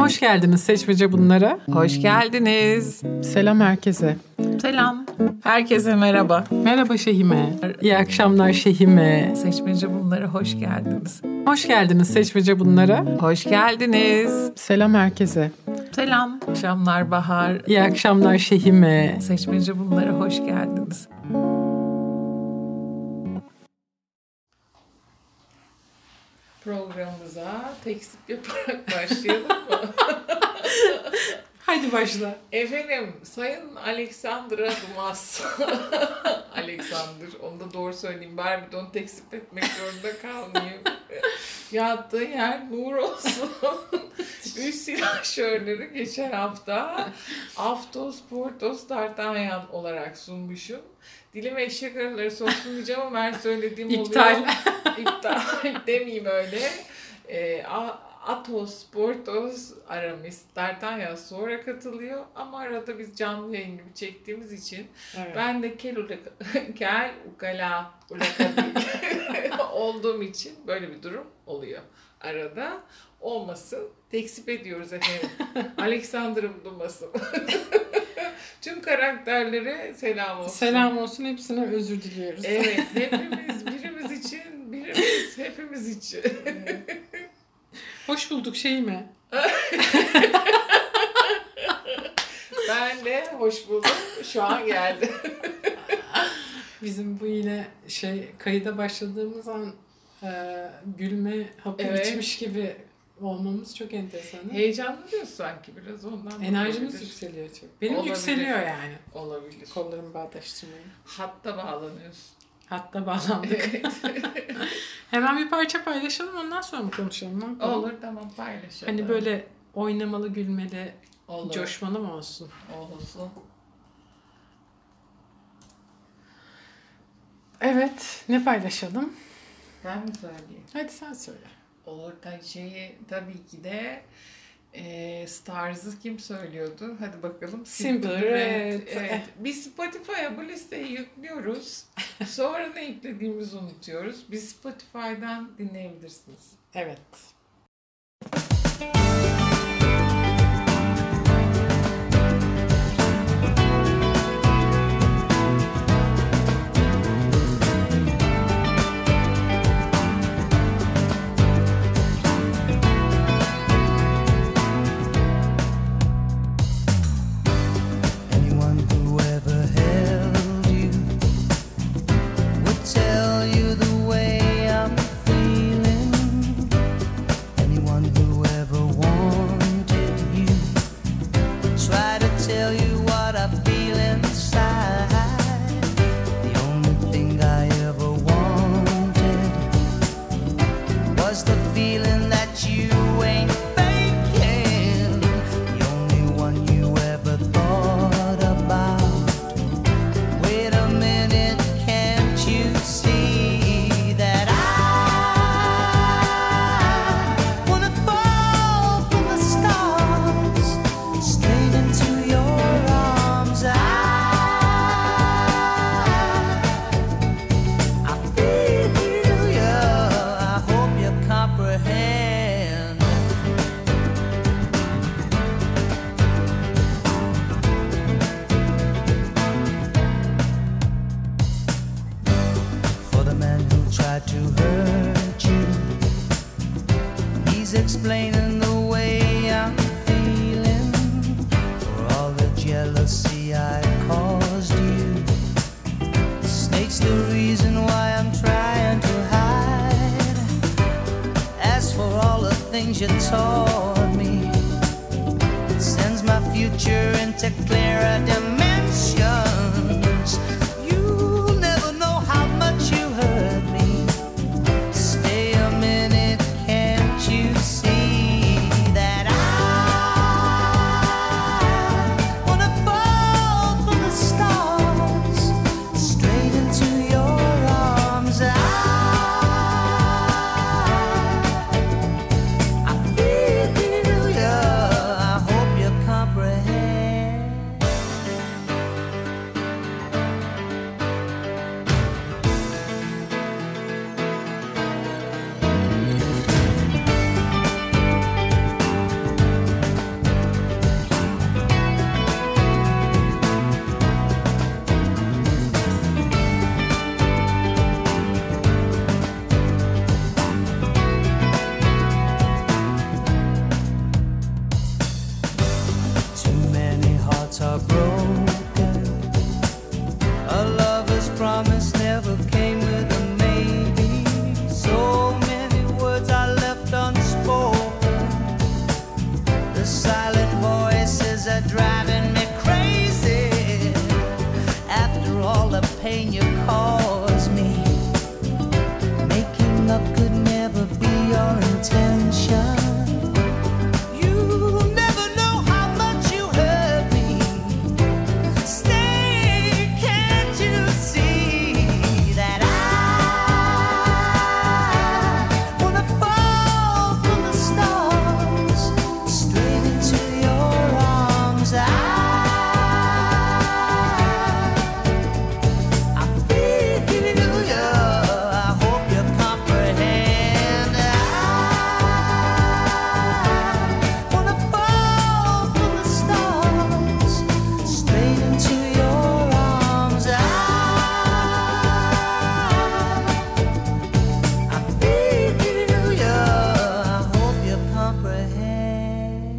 Hoş geldiniz Seçmece Bunlara. Hoş geldiniz. Selam herkese. Selam. Herkese merhaba. Merhaba Şehime. İyi akşamlar Şehime. Seçmece Bunlara hoş geldiniz. Hoş geldiniz Seçmece Bunlara. Hoş geldiniz. Selam herkese. Selam. Akşamlar Bahar. İyi akşamlar Şehime. Seçmece Bunlara hoş geldiniz. Programımıza tekzip yaparak başlayalım mı? Haydi başla. Efendim, Sayın Alexandra Dumas. Alexander, onu da doğru söyleyeyim. Bari bir de onu tekzip etmek zorunda kalmayayım. Yattığı yer nur olsun. Üst silahşörleri geçen hafta Aftos Portos D'Artagnan olarak sunmuşum. Dilim eşek arıları olsun diyeceğim ama ben söylediğim İptal. oluyor. İptal demeyeyim öyle. Athos, Porthos, Aramis, D'Artagnan sonra katılıyor ama arada biz canlı yayın gibi çektiğimiz için evet. Ben de kel ukala olduğum için böyle bir durum oluyor arada. Olmasın. Tekzip ediyoruz efendim. Alexander'ım Dumas'ım. Tüm karakterlere selam olsun. Selam olsun. Hepsine özür diliyoruz. Evet. Hepimiz birimiz için, birimiz hepimiz için. Evet. Hoş bulduk Şehime. Ben de hoş buldum. Şu an geldi. Bizim bu yine kayıda başladığımız an gülme hapı içmiş gibi olmamız çok enteresan. Heyecanlı diyorsun sanki biraz ondan. Enerjimiz yükseliyor çok. Benim olabilir. Yükseliyor yani. Olabilir. Kollarımı bağdaştırmayı. Hatta bağlanıyorsun. Hatta bağlandık. Evet. Hemen bir parça paylaşalım ondan sonra mı konuşalım? Olur tamam paylaşalım. Hani böyle oynamalı, gülmeli, olur. Coşmalı mı olsun? Olsun. Evet, ne paylaşalım? Ben mi söyleyeyim? Hadi sen söyle. Olur tabii ki de Stars'ı kim söylüyordu? Hadi bakalım. Simple Red. Evet. Biz Spotify'a bu listeyi yüklüyoruz. Sonra ne eklediğimizi unutuyoruz. Biz Spotify'dan dinleyebilirsiniz. Evet. Explaining the way I'm feeling for all the jealousy I caused you. The snake's the reason why I'm trying to hide. As for all the things you taught me, it sends my future into clearer dimensions. You'll never know how much you hurt me. Stay a minute, can't you see? pain you cause me. Making up could never be your intention. You never know how much you hurt me. Stay, can't you see that I wanna fall from the stars straight into your arms. I feel you. I hope you comprehend. I wanna fall from the stars straight into your arms. I feel you. I hope you comprehend.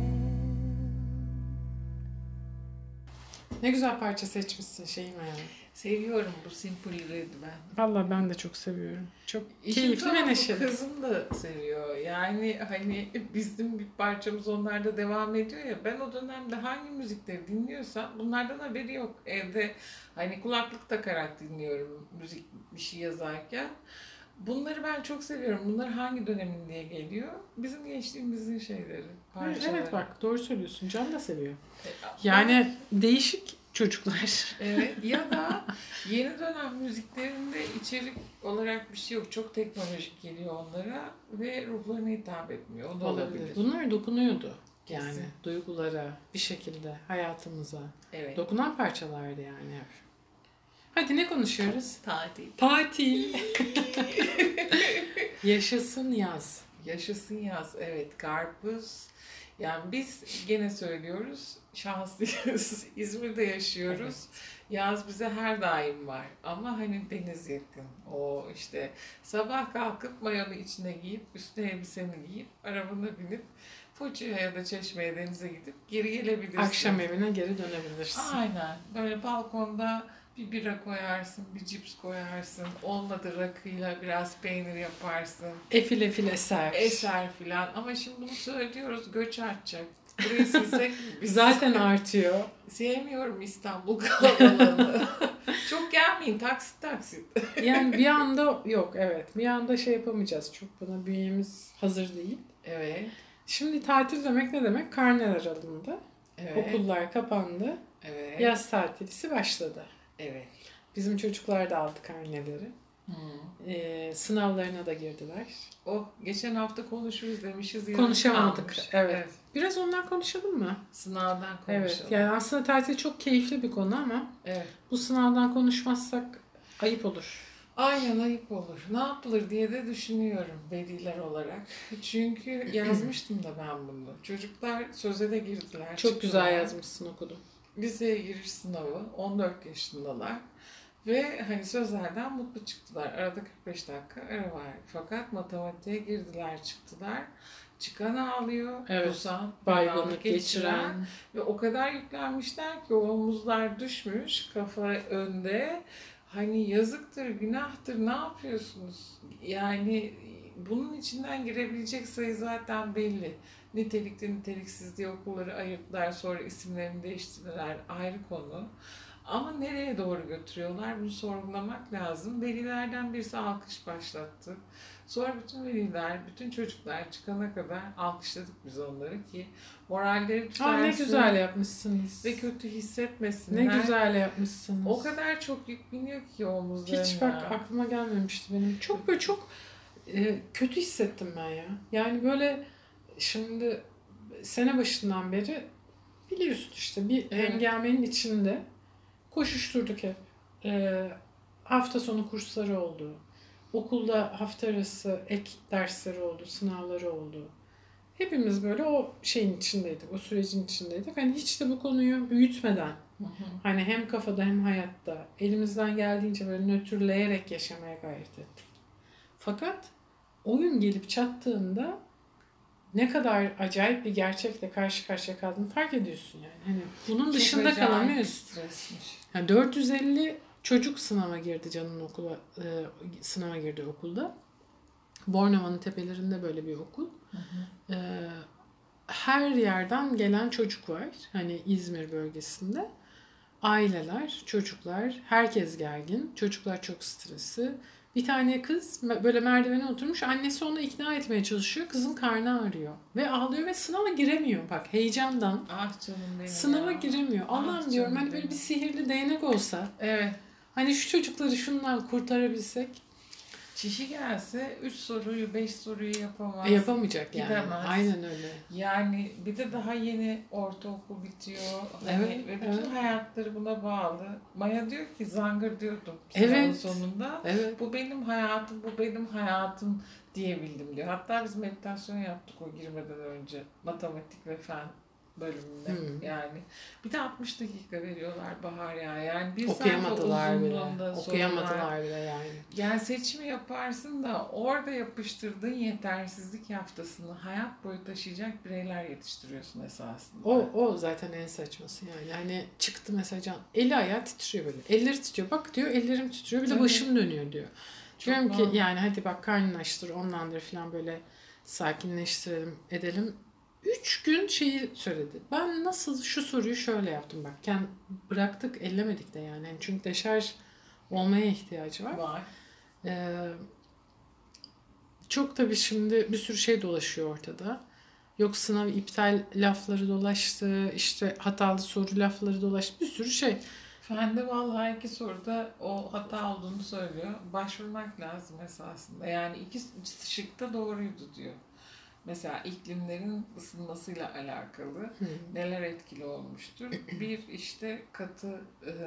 Ne güzel parça seçmişsin Şeyma yani. Seviyorum bu Simple Red'i ben. Vallahi ben de çok seviyorum. Çok İşin keyifli ve tarafı neşeli. kızım da seviyor. Yani hani bizim bir parçamız onlarda devam ediyor ya. Ben o dönemde hangi müzikleri dinliyorsam bunlardan haberi yok. Evde hani kulaklık takarak dinliyorum müzik bir şey yazarken. Bunları ben çok seviyorum. Bunlar hangi dönemin diye geliyor. Bizim gençliğimizin şeyleri, parçaları. Evet bak doğru söylüyorsun. Can da seviyor. Ben- Yani değişik çocuklar. Evet ya da yeni dönem müziklerinde içerik olarak bir şey yok. Çok teknolojik geliyor onlara ve ruhlarına hitap etmiyor. O da olabilir. Bunlar dokunuyordu. Yani Kesin. duygulara, bir şekilde hayatımıza. Evet. Dokunan parçalardı yani. Hadi ne konuşuyoruz? Tatil. Tatil. Yaşasın yaz. Yaşasın yaz. Evet. Karpuz. Yani biz gene söylüyoruz. Şanslıyız. İzmir'de yaşıyoruz. Yaz bize her daim var. Ama hani deniz yakın. O işte sabah kalkıp mayonu içine giyip, üstüne elbiseni giyip, arabana binip Foça'ya ya da Çeşme'ye denize gidip geri gelebilirsin. Akşam evine geri dönebilirsin. Aynen. Böyle balkonda bir bira koyarsın, bir cips koyarsın. Olmadı rakıyla biraz peynir yaparsın. Efil efil eser. Eser filan. Ama şimdi bunu söylüyoruz, göç artacak. Burayı silsek biz Zaten artıyor. sevmiyorum İstanbul kalabalığını. Çok gelmeyin, taksit taksit. Yani bir anda yok evet. Bir anda şey yapamayacağız. Çok buna bünyemiz hazır değil. Evet, Şimdi tatil demek ne demek? Karneler alındı. evet, Okullar kapandı. evet, Yaz tatilisi başladı. evet. Bizim çocuklar da aldı karneleri. Sınavlarına da girdiler. Geçen hafta konuşuruz demişiz. yarım Konuşamadık. kalmış. Evet. Biraz ondan konuşalım mı? Sınavdan konuşalım. Evet. Yani aslında tatil çok keyifli bir konu ama Evet. bu sınavdan konuşmazsak ayıp olur. Aynen ayıp olur. Ne yapılır diye de düşünüyorum veliler olarak. Çünkü yazmıştım da ben bunu. Çocuklar söze de girdiler. Çok güzel çıktılar. yazmışsın okudum. Liseye giriş sınavı 14 yaşındalar. Ve hani sözlerden mutlu çıktılar. Arada 45 dakika ara var. Fakat matematiğe girdiler çıktılar. Çıkan ağlıyor. Evet. Kusan, Baygınlık geçiren. Ve o kadar yüklenmişler ki o omuzlar düşmüş. Kafa önde. Hani yazıktır, günahtır, ne yapıyorsunuz? Yani bunun içinden girebilecek sayı zaten belli. Nitelikli, niteliksiz diye okulları ayırdılar, sonra isimlerini değiştirdiler, ayrı konu. Ama nereye doğru götürüyorlar bunu sorgulamak lazım. Velilerden birisi alkış başlattı. Sonra bütün veliler, bütün çocuklar çıkana kadar alkışladık biz onları ki moralleri düzelsin. Ne güzel yapmışsınız. Ve kötü hissetmesinler. Ne güzel yapmışsınız. O kadar çok yük biniyor ki omuzlarına. Hiç bak aklıma gelmemişti benim. Çok böyle çok kötü hissettim ben ya. Yani böyle şimdi sene başından beri biliyorsun işte bir Evet. hengamenin içinde koşuşturduk hep. Hafta sonu kursları oldu. Okulda hafta arası ek dersleri oldu, sınavları oldu. Hepimiz böyle o şeyin içindeydik, o sürecin içindeydik. Hani hiç de bu konuyu büyütmeden, hani hem kafada hem hayatta elimizden geldiğince böyle nötrleyerek yaşamaya gayret ettik. Fakat o gün gelip çattığında ne kadar acayip bir gerçekle karşı karşıya kaldığını fark ediyorsun yani. Hani bunun dışında kalamıyorsun. Stresmiş. Yani 450 çocuk sınava girdi Can'ın okula, sınava girdi okulda. Bornova'nın tepelerinde böyle bir okul. Her yerden gelen çocuk var. Hani İzmir bölgesinde. aileler, çocuklar, herkes gergin. Çocuklar çok stresli. Bir tane kız böyle merdivene oturmuş. Annesi onu ikna etmeye çalışıyor. Kızın karnı ağrıyor. Ve ağlıyor ve sınava giremiyor. Bak heyecandan. Ah canım benim Sınava ya. giremiyor. Ah Allah'ım diyorum canım hani böyle benim. bir sihirli değnek olsa. Evet. Hani şu çocukları şundan kurtarabilsek. Çişi gelse 3 soruyu 5 soruyu yapamaz. Yapamayacak yani. Gidemez. Aynen öyle. Yani bir de daha yeni ortaokul bitiyor. Hani Evet, ve bütün evet. hayatları buna bağlı. Maya diyor ki zangır diyordum sınavın Evet. sonunda. Evet. Bu benim hayatım, bu benim hayatım diyebildim diyor. Hatta biz meditasyon yaptık o girmeden önce. Matematik ve fen bölümünde. Yani bir de 60 dakika veriyorlar Bahar ya. Yani bir sayfa Okuyamadılar bile. uzunluğunda sorular. Okuyamadılar bile yani. Yani seçimi yaparsın da orada yapıştırdığın yetersizlik yaftasını hayat boyu taşıyacak bireyler yetiştiriyorsun esasında. O zaten en saçması yani. Hani çıktı mesela can. Eli ayağı titriyor böyle. Elleri titriyor. Bak diyor ellerim titriyor. Bir de Tabii. başım dönüyor diyor. Çok Diyorum ki normal. yani hadi bak karnını açtır ondandır falan böyle sakinleştirelim edelim. 3 gün şeyi söyledi. Ben nasıl şu soruyu şöyle yaptım bak. Bıraktık ellemedik de yani. Çünkü deşarj olmaya ihtiyacı var. Var. Çok tabii şimdi bir sürü şey dolaşıyor ortada. Yok sınav iptal lafları dolaştı, işte hatalı soru lafları dolaştı, bir sürü şey. Fende vallahi 2 soruda o hata olduğunu söylüyor. Başvurmak lazım esasında. Yani 2 şıkta doğruydu diyor. Mesela iklimlerin ısınmasıyla alakalı neler etkili olmuştur? Bir işte katı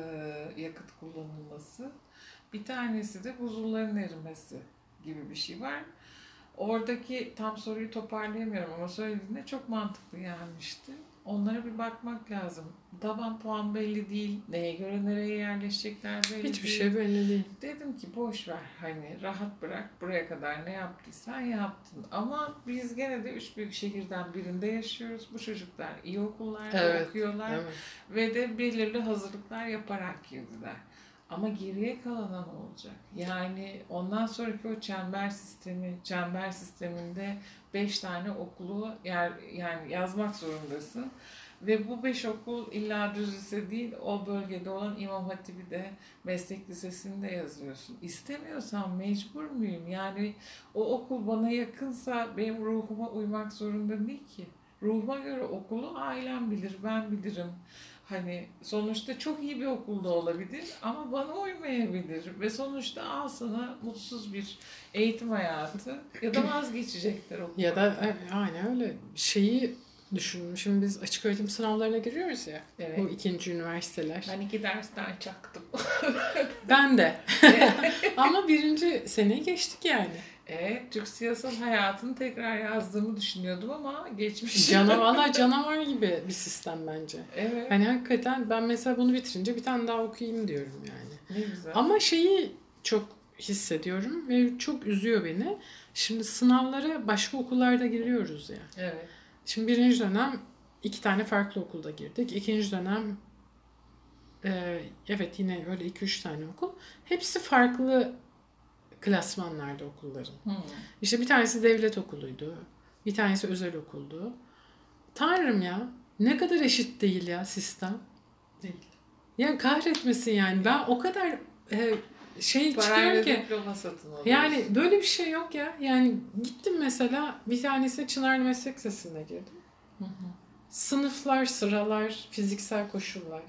yakıt kullanılması. Bir tanesi de buzulların erimesi gibi bir şey var. Oradaki tam soruyu toparlayamıyorum ama söylediğinde çok mantıklı gelmişti. Onlara bir bakmak lazım. Taban puan belli değil. Neye göre nereye yerleşecekler belli Hiçbir değil. şey belli değil. Dedim ki boş ver hani rahat bırak buraya kadar ne yaptıysan yaptın. Ama biz gene de 3 büyük şehirden birinde yaşıyoruz. Bu çocuklar iyi okullarda okuyorlar Evet. ve de belirli hazırlıklar yaparak girdiler. Ama geriye kalana ne olacak? Yani ondan sonraki o çember sisteminde 5 tane okulu yani yazmak zorundasın. Ve bu 5 okul illa düz lise değil, o bölgede olan İmam Hatip'i de meslek lisesini de yazıyorsun. İstemiyorsam mecbur muyum? Yani o okul bana yakınsa benim ruhuma uymak zorunda değil ki. Ruhuma göre okulu ailem bilir, ben bilirim. Hani sonuçta çok iyi bir okulda olabilir ama bana uymayabilir. Ve sonuçta al sana mutsuz bir eğitim hayatı ya da vazgeçecekler okulda. Ya da aynen öyle şeyi düşünün. Şimdi biz açık öğretim sınavlarına giriyoruz ya. Evet. Bu ikinci üniversiteler. Ben 2 dersten çaktım. Ben de. Ama birinci seneyi geçtik yani. Türk siyasal hayatını tekrar yazdığımı düşünüyordum ama geçmiş. Valla canavar gibi bir sistem bence. Evet. Hani hakikaten ben mesela bunu bitirince bir tane daha okuyayım diyorum yani. Ne güzel. Ama şeyi çok hissediyorum ve çok üzüyor beni. Şimdi sınavlara başka okullarda giriyoruz ya. Evet. Şimdi birinci dönem 2 tane farklı okulda girdik. İkinci dönem evet yine öyle 2-3 tane okul. Hepsi farklı klasmanlarda okulların. İşte bir tanesi devlet okuluydu. Bir tanesi özel okuldu. Tanrım ya ne kadar eşit değil ya sistem. Değil. Ya kahretmesin yani. Ben o kadar çıkıyorum Parayla ki. diploma satın alıyorsun. Yani böyle bir şey yok ya. Yani gittim mesela bir tanesi Çınarlı Meslek Lisesi'ne girdim. Sınıflar, sıralar, fiziksel koşullar.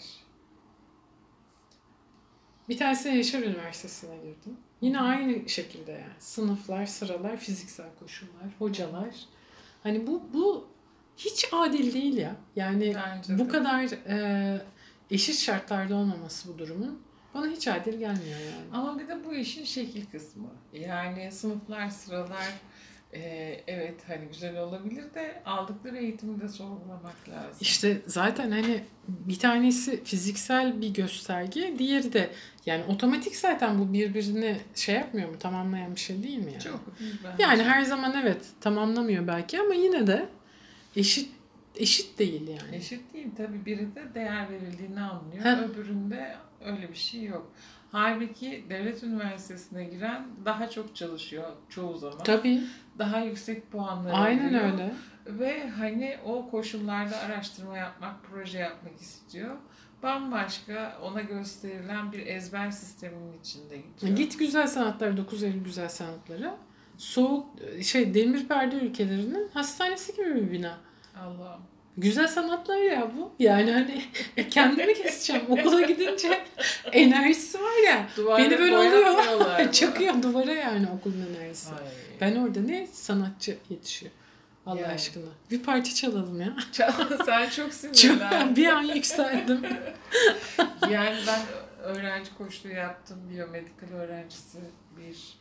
Bir tanesi Yaşar Üniversitesi'ne girdim. Yine aynı şekilde yani. Sınıflar, sıralar, fiziksel koşullar, hocalar. Hani bu hiç adil değil ya. Yani Bence bu de. kadar eşit şartlarda olmaması bu durumun bana hiç adil gelmiyor yani. Ama bir de bu işin şekil kısmı. Yani sınıflar, sıralar evet hani güzel olabilir de aldıkları eğitimi de sorgulamak lazım. İşte zaten hani bir tanesi fiziksel bir gösterge, diğeri de yani otomatik zaten bu birbirini şey yapmıyor mu, tamamlayan bir şey değil mi yani? Çok değil bence. Yani her zaman evet tamamlamıyor belki ama yine de eşit değil yani. Eşit değil tabii. Biri de değer verildiğini anlıyor. Heh. Öbüründe öyle bir şey yok. Halbuki devlet üniversitesine giren daha çok çalışıyor çoğu zaman. Tabii. Daha yüksek puanlar Aynen alıyor. öyle. Ve hani o koşullarda araştırma yapmak, proje yapmak istiyor. bambaşka ona gösterilen bir ezber sisteminin içinde gidiyor. Git Güzel Sanatlar, 9 Eylül Güzel Sanatları. Soğuk, demir perde ülkelerinin hastanesi gibi bir bina. Allah'ım. Güzel sanatlar ya bu. Yani hani kendimi keseceğim. Okula gidince enerjisi var ya. Duvarları Beni böyle oluyor. boyatmıyorlar mı? Çakıyor duvara yani okulun enerjisi. Ay. Ben orada ne sanatçı yetişiyor. Allah Yani. aşkına. Bir parça çalalım ya. Sen çok Çok, sinirlendin. bir an yükseldim. Yani ben öğrenci koçluğu yaptım. Biyomedikal öğrencisi bir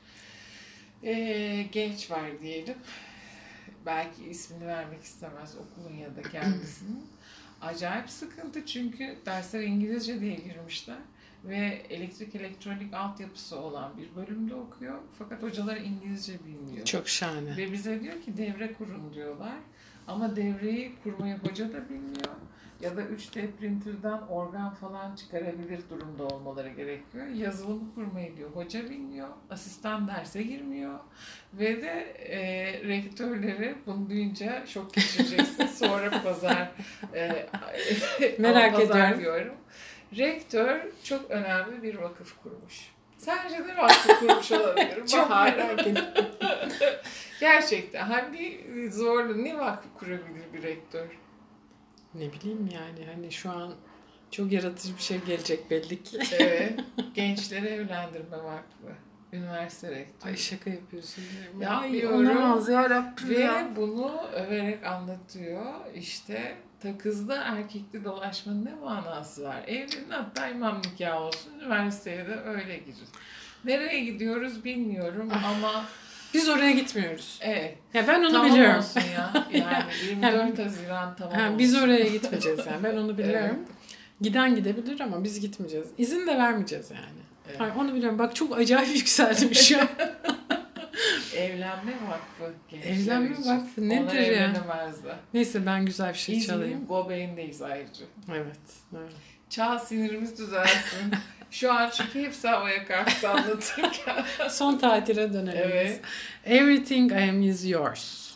genç var diyelim. Belki ismini vermek istemez okulun ya da kendisinin. Acayip sıkıntı çünkü dersler İngilizce diye girmişler. Ve elektrik elektronik altyapısı olan bir bölümde okuyor. Fakat hocalar İngilizce bilmiyor. Çok şahane. Ve bize diyor ki devre kurun diyorlar. Ama devreyi kurmayı hoca da bilmiyor. Ya da 3D printer'dan organ falan çıkarabilir durumda olmaları gerekiyor. Yazılımı kurmayı diyor hoca bilmiyor. Asistan derse girmiyor. Ve de rektörleri bunu duyunca şok geçireceksin. Sonra pazar Merak pazar ediyorum. diyorum. Rektör çok önemli bir vakıf kurmuş. Sence de vakıf kurmuş olabilir. Çok Bahar. merak ediyorum. Gerçekten. Hani zorlu ne vakıf kurabilir bir rektör? Ne bileyim yani hani şu an çok yaratıcı bir şey gelecek belli ki. Evet. Gençleri Evlendirme Vakfı. Üniversite rektörü. Ay şaka yapıyorsun. Yapmıyorum. Olamaz yarabbim Ve ya. bunu överek anlatıyor. İşte kızlı erkekli dolaşmanın ne manası var? Evlenin hatta imam nikahı olsun. Üniversiteye de öyle girin. Nereye gidiyoruz bilmiyorum ama Biz oraya gitmiyoruz. evet. Ya ben onu Tamam biliyorum. olsun ya. Yani 24 Haziran tamam olsun. Biz oraya gitmeyeceğiz yani. Ben onu biliyorum. Evet. Giden gidebilir ama biz gitmeyeceğiz. İzin de vermeyeceğiz yani. Evet. Hayır, onu biliyorum. Bak çok acayip yükseldim şu an. Evlenme Vakfı gençler Evlenme için. Vakfı nedir Onlar ya? evlenemezler. Neyse ben güzel bir şey çalayım. İzmir'in Gobeğindeyiz ayrıca. Evet. Evet. Çağ sinirimiz düzelsin. Şu an çünkü hepsi havaya kalktı anlatırken. Son tatile dönelim. Evet. Everything I am is yours.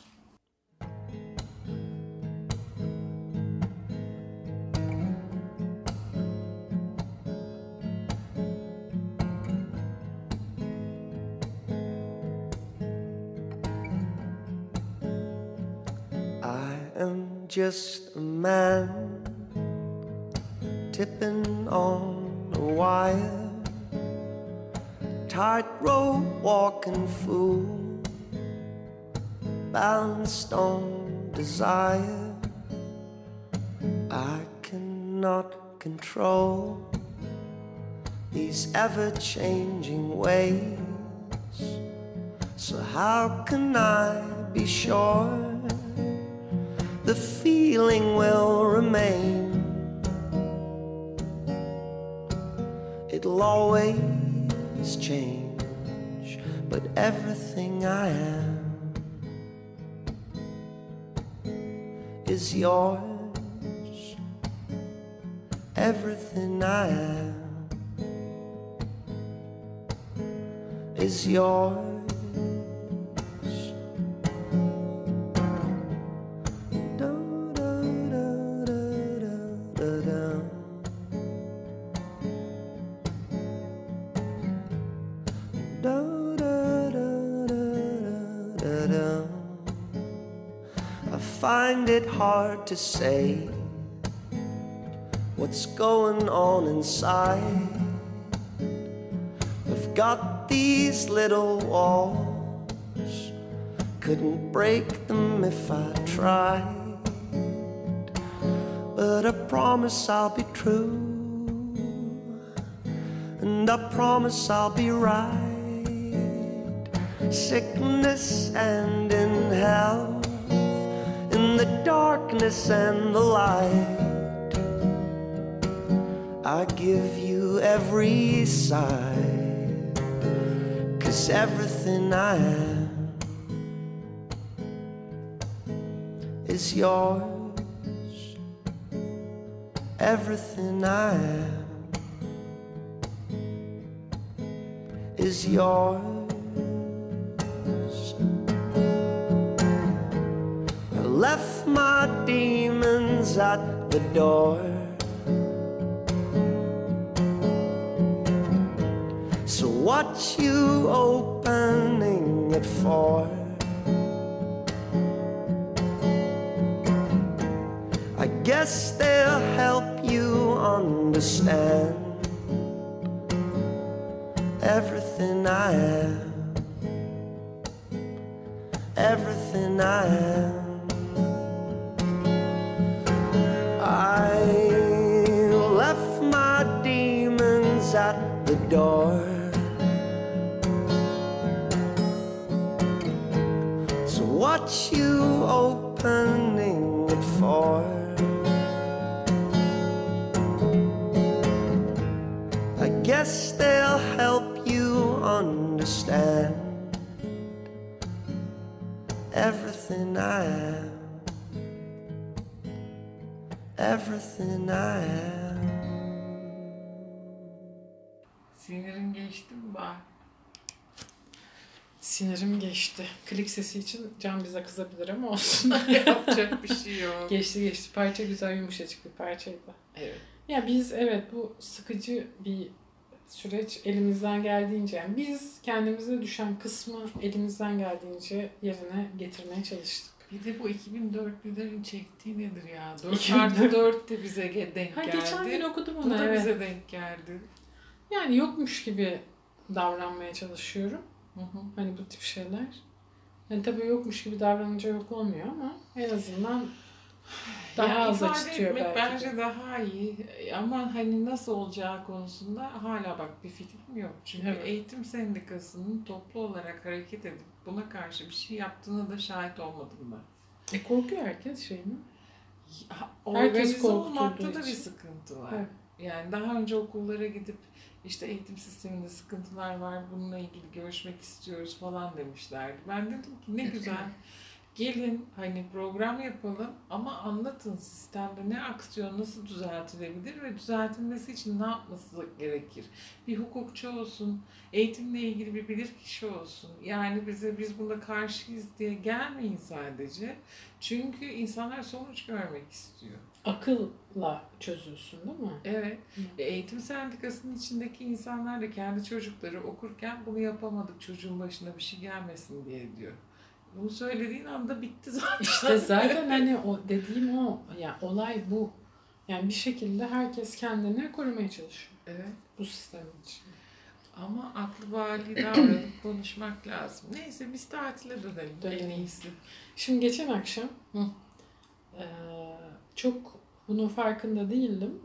I am just a man tipping on a wire, tightrope walking fool, balanced on desire. I cannot control these ever-changing ways, so how can I be sure the feeling will remain? It'll always change, but everything I am is yours. Everything I am is yours. I find it hard to say what's going on inside. I've got these little walls, couldn't break them if I tried, but I promise I'll be true, and I promise I'll be right. Sickness and in health, in the darkness and the light, I give you every side, 'cause everything I am is yours. Everything I am is yours. I left my demons at the door, what you opening it for? I guess they'll help you understand everything I am, everything I am. I left my demons at the door. So what you opening it for? I guess they'll help you understand everything I am, everything I am. Sinirin geçti mi bari? Sinirim geçti. Klik sesi için Can bize kızabilir ama olsun. Yapacak bir şey yok. Geçti. Parça güzel, yumuşacık bir parçaydı. Evet. Ya biz evet bu sıkıcı bir süreç elimizden geldiğince, yani biz kendimize düşen kısmı elimizden geldiğince yerine getirmeye çalıştık. Bir de bu 2004'lülerin çektiği nedir ya? 4 2004 artı 4 de bize denk geldi. Geçen gün okudum Bu onu, da evet. bize denk geldi. Yani yokmuş gibi davranmaya çalışıyorum. Hı hı. Hani bu tip şeyler. Yani tabii yokmuş gibi davranınca yok olmuyor ama en azından daha Yani az ifade acıtıyor etmek belki. bence daha iyi. Ama hani nasıl olacağı konusunda hala bak bir fikrim yok. Çünkü Evet. eğitim sendikasının toplu olarak hareket edip buna karşı bir şey yaptığına da şahit olmadım ben. Korkuyor herkes şey mi? Organize korktuğu olmakta da bir için. sıkıntı var. Evet. Yani daha önce okullara gidip işte eğitim sisteminde sıkıntılar var, bununla ilgili görüşmek istiyoruz falan demişlerdi. Ben dedim ki ne güzel, gelin hani program yapalım ama anlatın sistemde ne aksiyon nasıl düzeltilebilir ve düzeltilmesi için ne yapması gerekir. Bir hukukçu olsun, eğitimle ilgili bir bilirkişi olsun. Yani biz buna karşıyız diye gelmeyin sadece. Çünkü insanlar sonuç görmek istiyor. Akılla çözülsün değil mi? Evet. Eğitim sendikasının içindeki insanlar da kendi çocukları okurken bunu yapamadık, çocuğun başına bir şey gelmesin diye diyor. Bunu söylediğin anda bitti zaten. İşte zaten hani o dediğim o. Yani olay bu. Yani bir şekilde herkes kendini korumaya çalışıyor. Evet. Bu sistem için. Ama aklı bali davranıp konuşmak lazım. Neyse biz tatile dönelim. En iyisi. Şimdi geçen akşam Hı. çok bunun farkında değildim.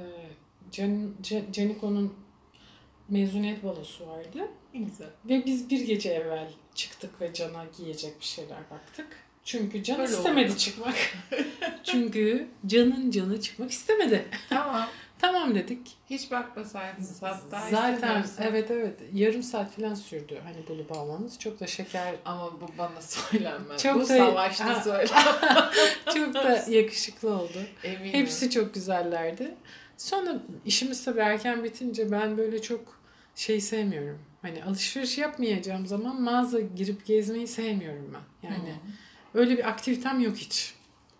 Caniko'nun mezuniyet balosu vardı. Güzel. Ve biz bir gece evvel çıktık ve Can'a giyecek bir şeyler baktık. Çünkü Can Böyle istemedi oldu. çıkmak. Çünkü Can'ın canı çıkmak istemedi. Tamam. Tamam dedik. Hiç bakmasaydınız hatta. Zaten istemiyorsan. evet yarım saat falan sürdü hani bulup almamız. Çok da şeker. Ama bu bana söylenmez. Çok Bu da- savaşta Ha. söylenmez. Çok da yakışıklı oldu. Eminim. Hepsi çok güzellerdi. Sonra işimiz tabii erken bitince ben böyle çok şey sevmiyorum. Hani alışveriş yapmayacağım zaman mağaza girip gezmeyi sevmiyorum ben. Yani öyle bir aktivitem yok hiç.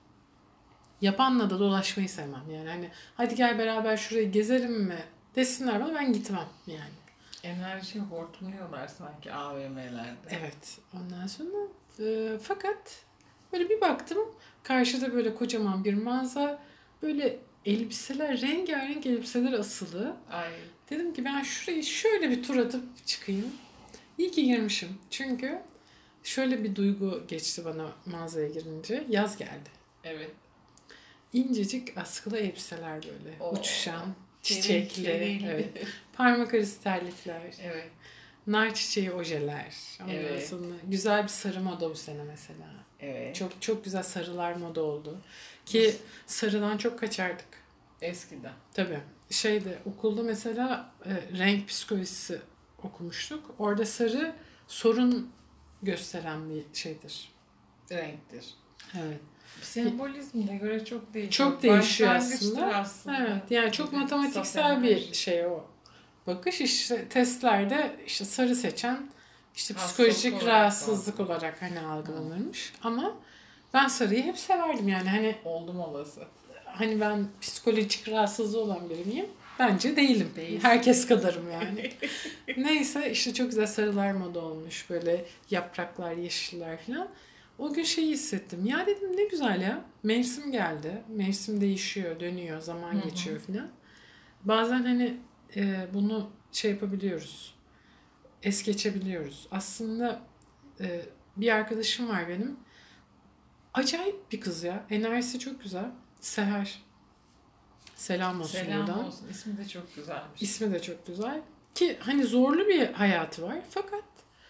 Yapanla da dolaşmayı sevmem. Yani hani hadi gel beraber şurayı gezelim mi desinler bana, ben gitmem yani. Enerji hortumluyorlar sanki AVM'lerde. Evet. Ondan sonra fakat böyle bir baktım karşıda böyle kocaman bir mağaza, böyle elbiseler, rengarenk elbiseler asılı. Ay. Dedim ki ben şurayı şöyle bir tur atıp çıkayım. İyi ki girmişim. Çünkü şöyle bir duygu geçti bana mağazaya girince. Yaz geldi. Evet. İncecik askılı elbiseler böyle. Oo. Uçuşan, Keril, çiçekli. keril. Evet. Parmak arası terlikler. Evet. Nar çiçeği ojeler. Ondan Evet. sonra güzel bir sarı moda bu sene mesela. Evet. Çok çok güzel sarılar moda oldu. Ki sarıdan çok kaçardık. Eskiden. Tabii. Okulda mesela renk psikolojisi okumuştuk. Orada sarı sorun gösteren bir şeydir. Renktir. Evet. Sembolizmine göre çok değişiyor. Çok değişiyor Başlangıçtır aslında. Evet. Yani çok Gibi, matematiksel saf bir enerji. şey o. Bakış işte testlerde işte sarı seçen işte Hastalık psikolojik olarak rahatsızlık falan. olarak hani algılanırmış. Ama ben sarıyı hep severdim yani hani Oldum olası. ben psikolojik rahatsızlığı olan biri miyim? Bence değilim. Değilsin. Herkes kadarım yani. Neyse işte çok güzel sarılar moda olmuş. Böyle yapraklar, yeşiller falan. O gün şeyi hissettim. Ya dedim ne güzel ya. Mevsim geldi. Mevsim değişiyor, dönüyor, zaman geçiyor falan. Bazen hani bunu şey yapabiliyoruz. Es geçebiliyoruz. Aslında bir arkadaşım var benim. Acayip bir kız ya. Enerjisi çok güzel. Seher. Selam olsun Selam buradan. olsun. İsmi de çok güzelmiş. İsmi de çok güzel. Ki hani zorlu bir hayatı var. Fakat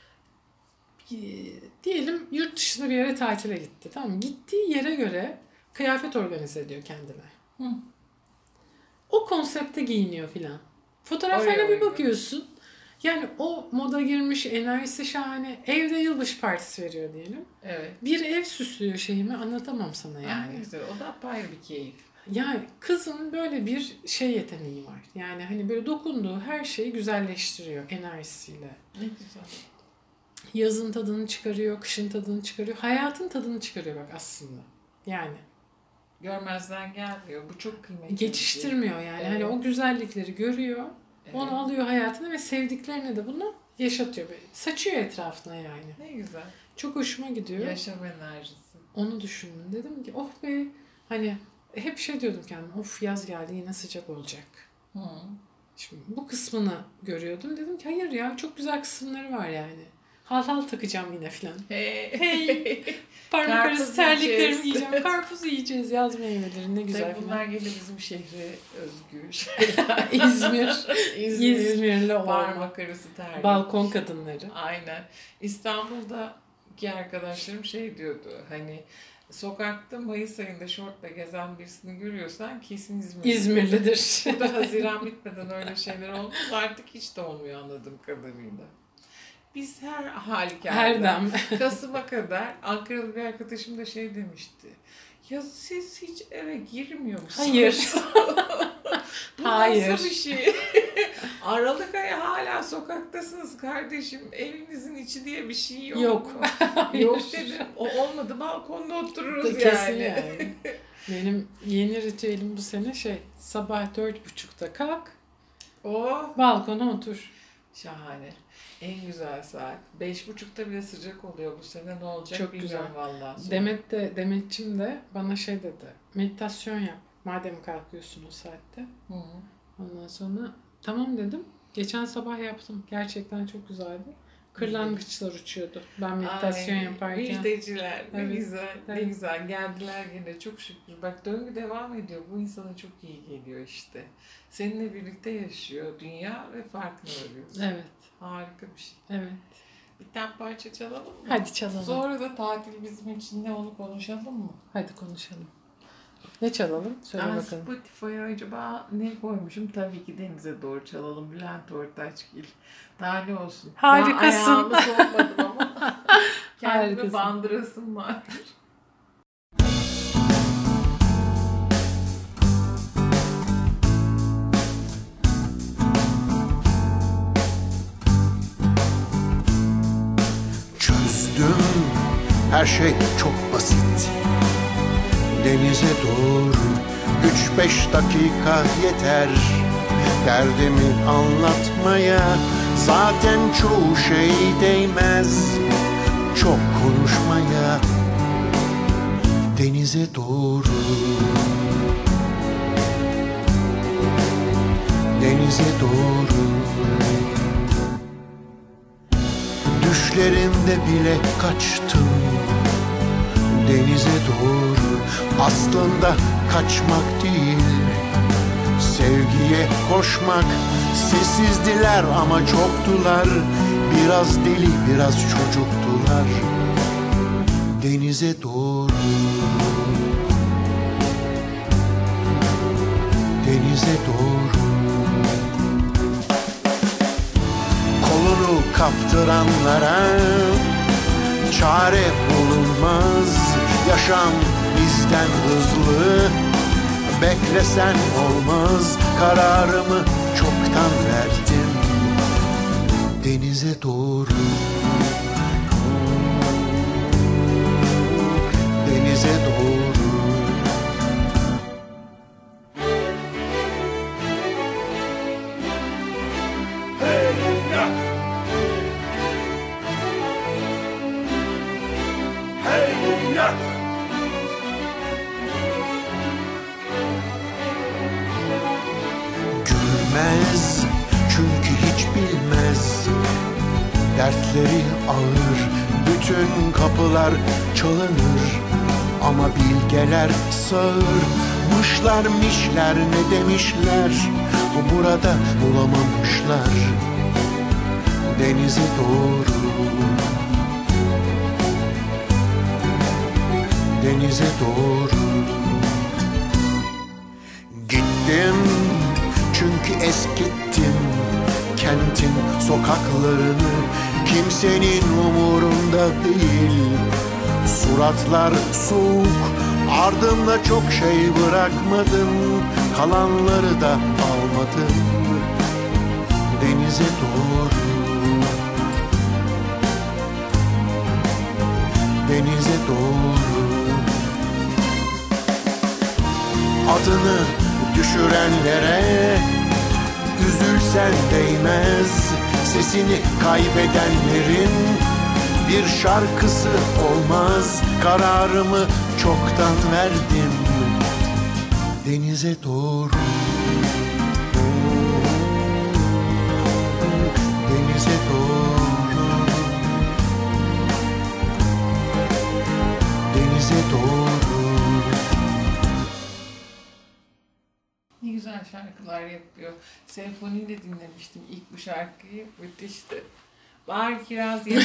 diyelim yurt dışına bir yere tatile gitti. Tamam mı? Gittiği yere göre kıyafet organize ediyor kendine. Hı. O konsepte giyiniyor filan. Fotoğraflarına Oraya bir uygun. bakıyorsun. Yani o moda girmiş, enerjisi şahane. Evde yılbaşı partisi veriyor diyelim. Evet. Bir ev süslüyor şeyimi anlatamam sana Yani. yani. Güzel. O da apayrı bir keyif. Yani kızın böyle bir şey yeteneği var. Yani hani böyle dokunduğu her şeyi güzelleştiriyor enerjisiyle. Ne güzel. Yazın tadını çıkarıyor, kışın tadını çıkarıyor. Hayatın tadını çıkarıyor bak aslında. Yani Görmezden gelmiyor. Bu çok kıymetli. geçiştirmiyor yani. Evet. Hani o güzellikleri görüyor. Evet. Onu alıyor hayatına ve sevdiklerine de bunu yaşatıyor. Böyle saçıyor etrafına yani. Ne güzel. Çok hoşuma gidiyor. Yaşam enerjisi. Onu düşündüm. Dedim ki oh be, hani hep şey diyordum kendime, of yaz geldi yine sıcak olacak. Hı. Şimdi bu kısmını görüyordum. Dedim ki hayır ya, çok güzel kısımları var yani. Hal takacağım yine filan. Hey. Parmak Karpuz arası terliklerimi yiyeceğiz. giyeceğim. Karpuz yiyeceğiz, yaz meyveleri ne güzel Tabii bunlar filan. gene bizim şehre özgü. İzmir. İzmir. İzmirli olma. Parmak arası terlik. Balkon kadınları. Aynen. İstanbul'daki arkadaşlarım şey diyordu. Hani sokakta Mayıs ayında şortla gezen birisini görüyorsan kesin İzmirli. İzmirlidir. Burada Haziran bitmeden öyle şeyler olmaz. Artık hiç de olmuyor anladığım kadarıyla. Biz her halükarda Her dem. Kasım'a kadar Ankaralı bir arkadaşım da şey demişti. Ya siz hiç eve girmiyor musunuz? Hayır. Bu Hayır. nasıl bir şey? Aralık ayı hala sokaktasınız kardeşim. Evinizin içi diye bir şey yok. Yok. mu? Yok dedim. O olmadı balkonda otururuz Kesin yani. yani. Benim yeni ritüelim bu sene sabah 4.30'da kalk, Oh, balkona otur. şahane. En güzel saat. 5.30'da bile sıcak oluyor bu sene. Ne olacak Çok bilmiyorum güzel. vallahi. Demetçim de bana şey dedi. Meditasyon yap. Madem kalkıyorsun o saatte. Hı. Ondan sonra tamam dedim. Geçen sabah yaptım. Gerçekten çok güzeldi. Kırlangıçlar uçuyordu. Ben meditasyon Ay, yaparken. müjdeciler. Ne Evet, güzel. Ne evet. güzel. Geldiler gene. Çok şükür. Bak döngü devam ediyor. Bu insana çok iyi geliyor işte. Seninle birlikte yaşıyor dünya ve farkına varıyorsun. Evet. Harika bir şey. Evet. Bir tane parça çalalım mı? Hadi çalalım. Sonra da tatil bizim için ne onu konuşalım mı? Hadi konuşalım. Ne çalalım? Söyle Aa, bakalım. Spotify'a acaba ne koymuşum? Tabii ki Denize Doğru çalalım. Bülent Ortaçgil. Daha ne olsun. Harikasın. Daha ayağımı sokmadım ama kendime Harikasın. bandırasım var. Çözdüm, her şey çok basit. Denize doğru 3-5 dakika yeter. Derdimi anlatmaya zaten çoğu şey değmez. Çok konuşmaya denize doğru. Denize doğru. Düşlerimde bile kaçtım denize doğru. Aslında kaçmak değil, sevgiye koşmak. Sessizdiler ama çoktular. Biraz deli, biraz çocuktular. Denize doğru. Denize doğru. Kolunu kaptıranlara çare bulunmaz. Yaşam bizden hızlı, beklesen olmaz. Kararımı çoktan verdim denize doğru. Denize doğru. Dertleri ağır, bütün kapılar çalınır. Ama bilgeler sağır, mışlar mişler ne demişler, burada bulamamışlar denize doğru. Denize doğru gittim, çünkü eskittim kentin sokaklarını. Kimsenin umurunda değil, suratlar soğuk, ardımda çok şey bırakmadım, kalanları da almadım denize doğru. Denize doğru. Adını düşürenlere üzülsen değmez. Sesini kaybedenlerin bir şarkısı olmaz. Kararımı çoktan verdim denize doğru. Denize doğru. Denize doğru. Ne güzel şarkılar yapıyor. Senfoniyle dinlemiştim ilk bu şarkıyı. Müthişti. Bahar Kiraz yeme.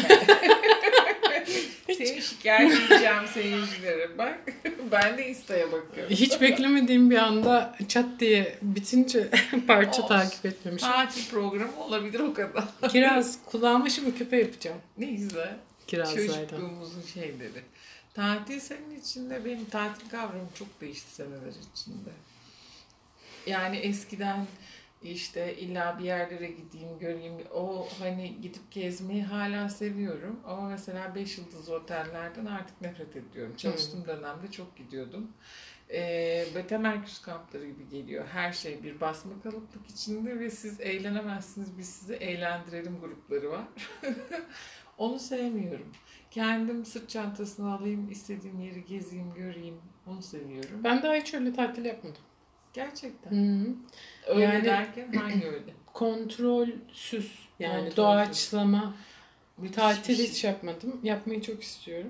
Seni şikayet edeceğim seyircilere. Bak ben de Insta'ya bakıyorum. Hiç beklemediğim bir anda çat diye bitince parça Olsun. takip etmemişim. Tatil programı olabilir o kadar. Kiraz kulağıma şimdi küpe yapacağım. Ne güzel. Kirazlardan. Çocukluğumuzun şeyleri. Tatil senin içinde, benim tatil kavramım çok değişti seneler içinde. Yani eskiden işte illa bir yerlere gideyim, göreyim. O hani gidip gezmeyi hala seviyorum. Ama mesela 5 yıldızlı otellerden artık nefret ediyorum. Çalıştığım dönemde çok gidiyordum. Betemerküs kampları gibi geliyor. Her şey bir basma kalıplık içinde ve siz eğlenemezsiniz. Biz sizi eğlendirelim grupları var. Onu sevmiyorum. Kendim sırt çantasını alayım, istediğim yeri gezeyim, göreyim. Onu seviyorum. Ben daha hiç öyle tatil yapmadım. Gerçekten. Hı-hı. Öyle Yani- derken hangi öyle? Kontrolsüz, yani Kontrolsüz. doğaçlama Müthiş tatil bir hiç şey. yapmadım. Yapmayı çok istiyorum.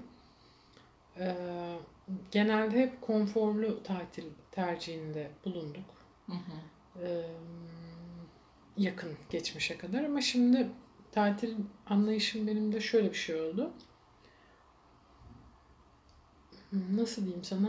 Genelde hep konforlu tatil tercihinde bulunduk. Hı hı. Yakın geçmişe kadar, ama şimdi tatil anlayışım benim de şöyle bir şey oldu. Nasıl diyeyim sana?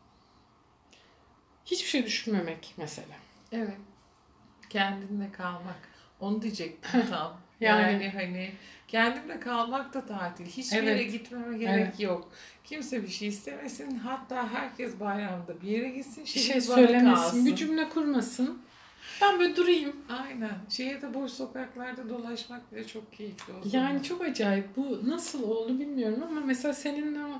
Hiçbir şey düşünmemek mesela. Evet. Kendinle kalmak. Onu diyecektim tam. Yani- Yani hani kendimle kalmak da tatil. Hiçbir Evet. yere gitmeme gerek Evet. yok. Kimse bir şey istemesin. Hatta herkes bayramda bir yere gitsin. Bir şey şehir bana söylemesin, kalsın. bir cümle kurmasın. Ben böyle durayım. Aynen. Şehirde boş sokaklarda dolaşmak bile çok keyifli o zaman. Yani çok acayip. Bu nasıl oldu bilmiyorum, ama mesela seninle o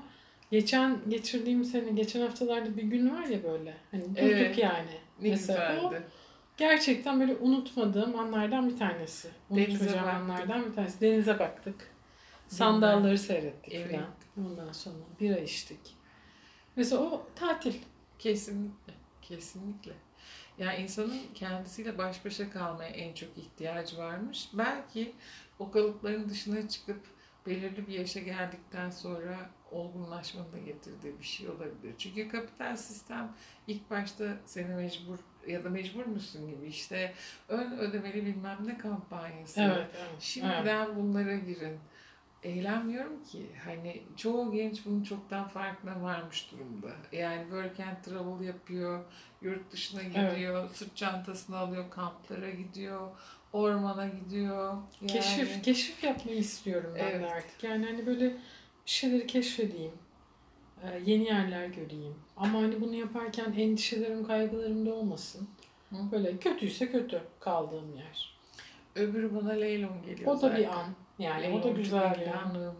geçen haftalarda bir gün var ya böyle. Hani durduk Evet. yani. Ne Mesela o güzeldi. gerçekten böyle unutmadığım anlardan bir tanesi. Denize Unutmayacağım baktık. anlardan bir tanesi. Denize baktık. Sandalları seyrettik Evet. falan. Ondan sonra bira içtik. Mesela o tatil. Kesinlikle. Kesinlikle. Yani insanın kendisiyle baş başa kalmaya en çok ihtiyacı varmış. Belki o kalıpların dışına çıkıp belirli bir yaşa geldikten sonra olgunlaşmanın da getirdiği bir şey olabilir. Çünkü kapital sistem ilk başta seni mecbur ya da mecbur musun gibi işte ön ödemeli bilmem ne kampanyası. Evet. Evet. Şimdiden bunlara girin. Eğlenmiyorum ki. Hani çoğu genç bunun çoktan farkına varmış durumda. Yani work and travel yapıyor, yurt dışına gidiyor, sırt çantasını alıyor, kamplara gidiyor, ormana gidiyor. Yani, Keşif yapmayı istiyorum ben Evet. de artık. Yani hani böyle bir şeyleri keşfedeyim. Yeni yerler göreyim. Ama hani bunu yaparken endişelerim, kaygılarım da olmasın. Hı. Böyle kötüyse kötü kaldığım yer. öbürü bana Leylon geliyor O da zaten. bir an. Yani o da Leyloncu güzel bir ya. anım.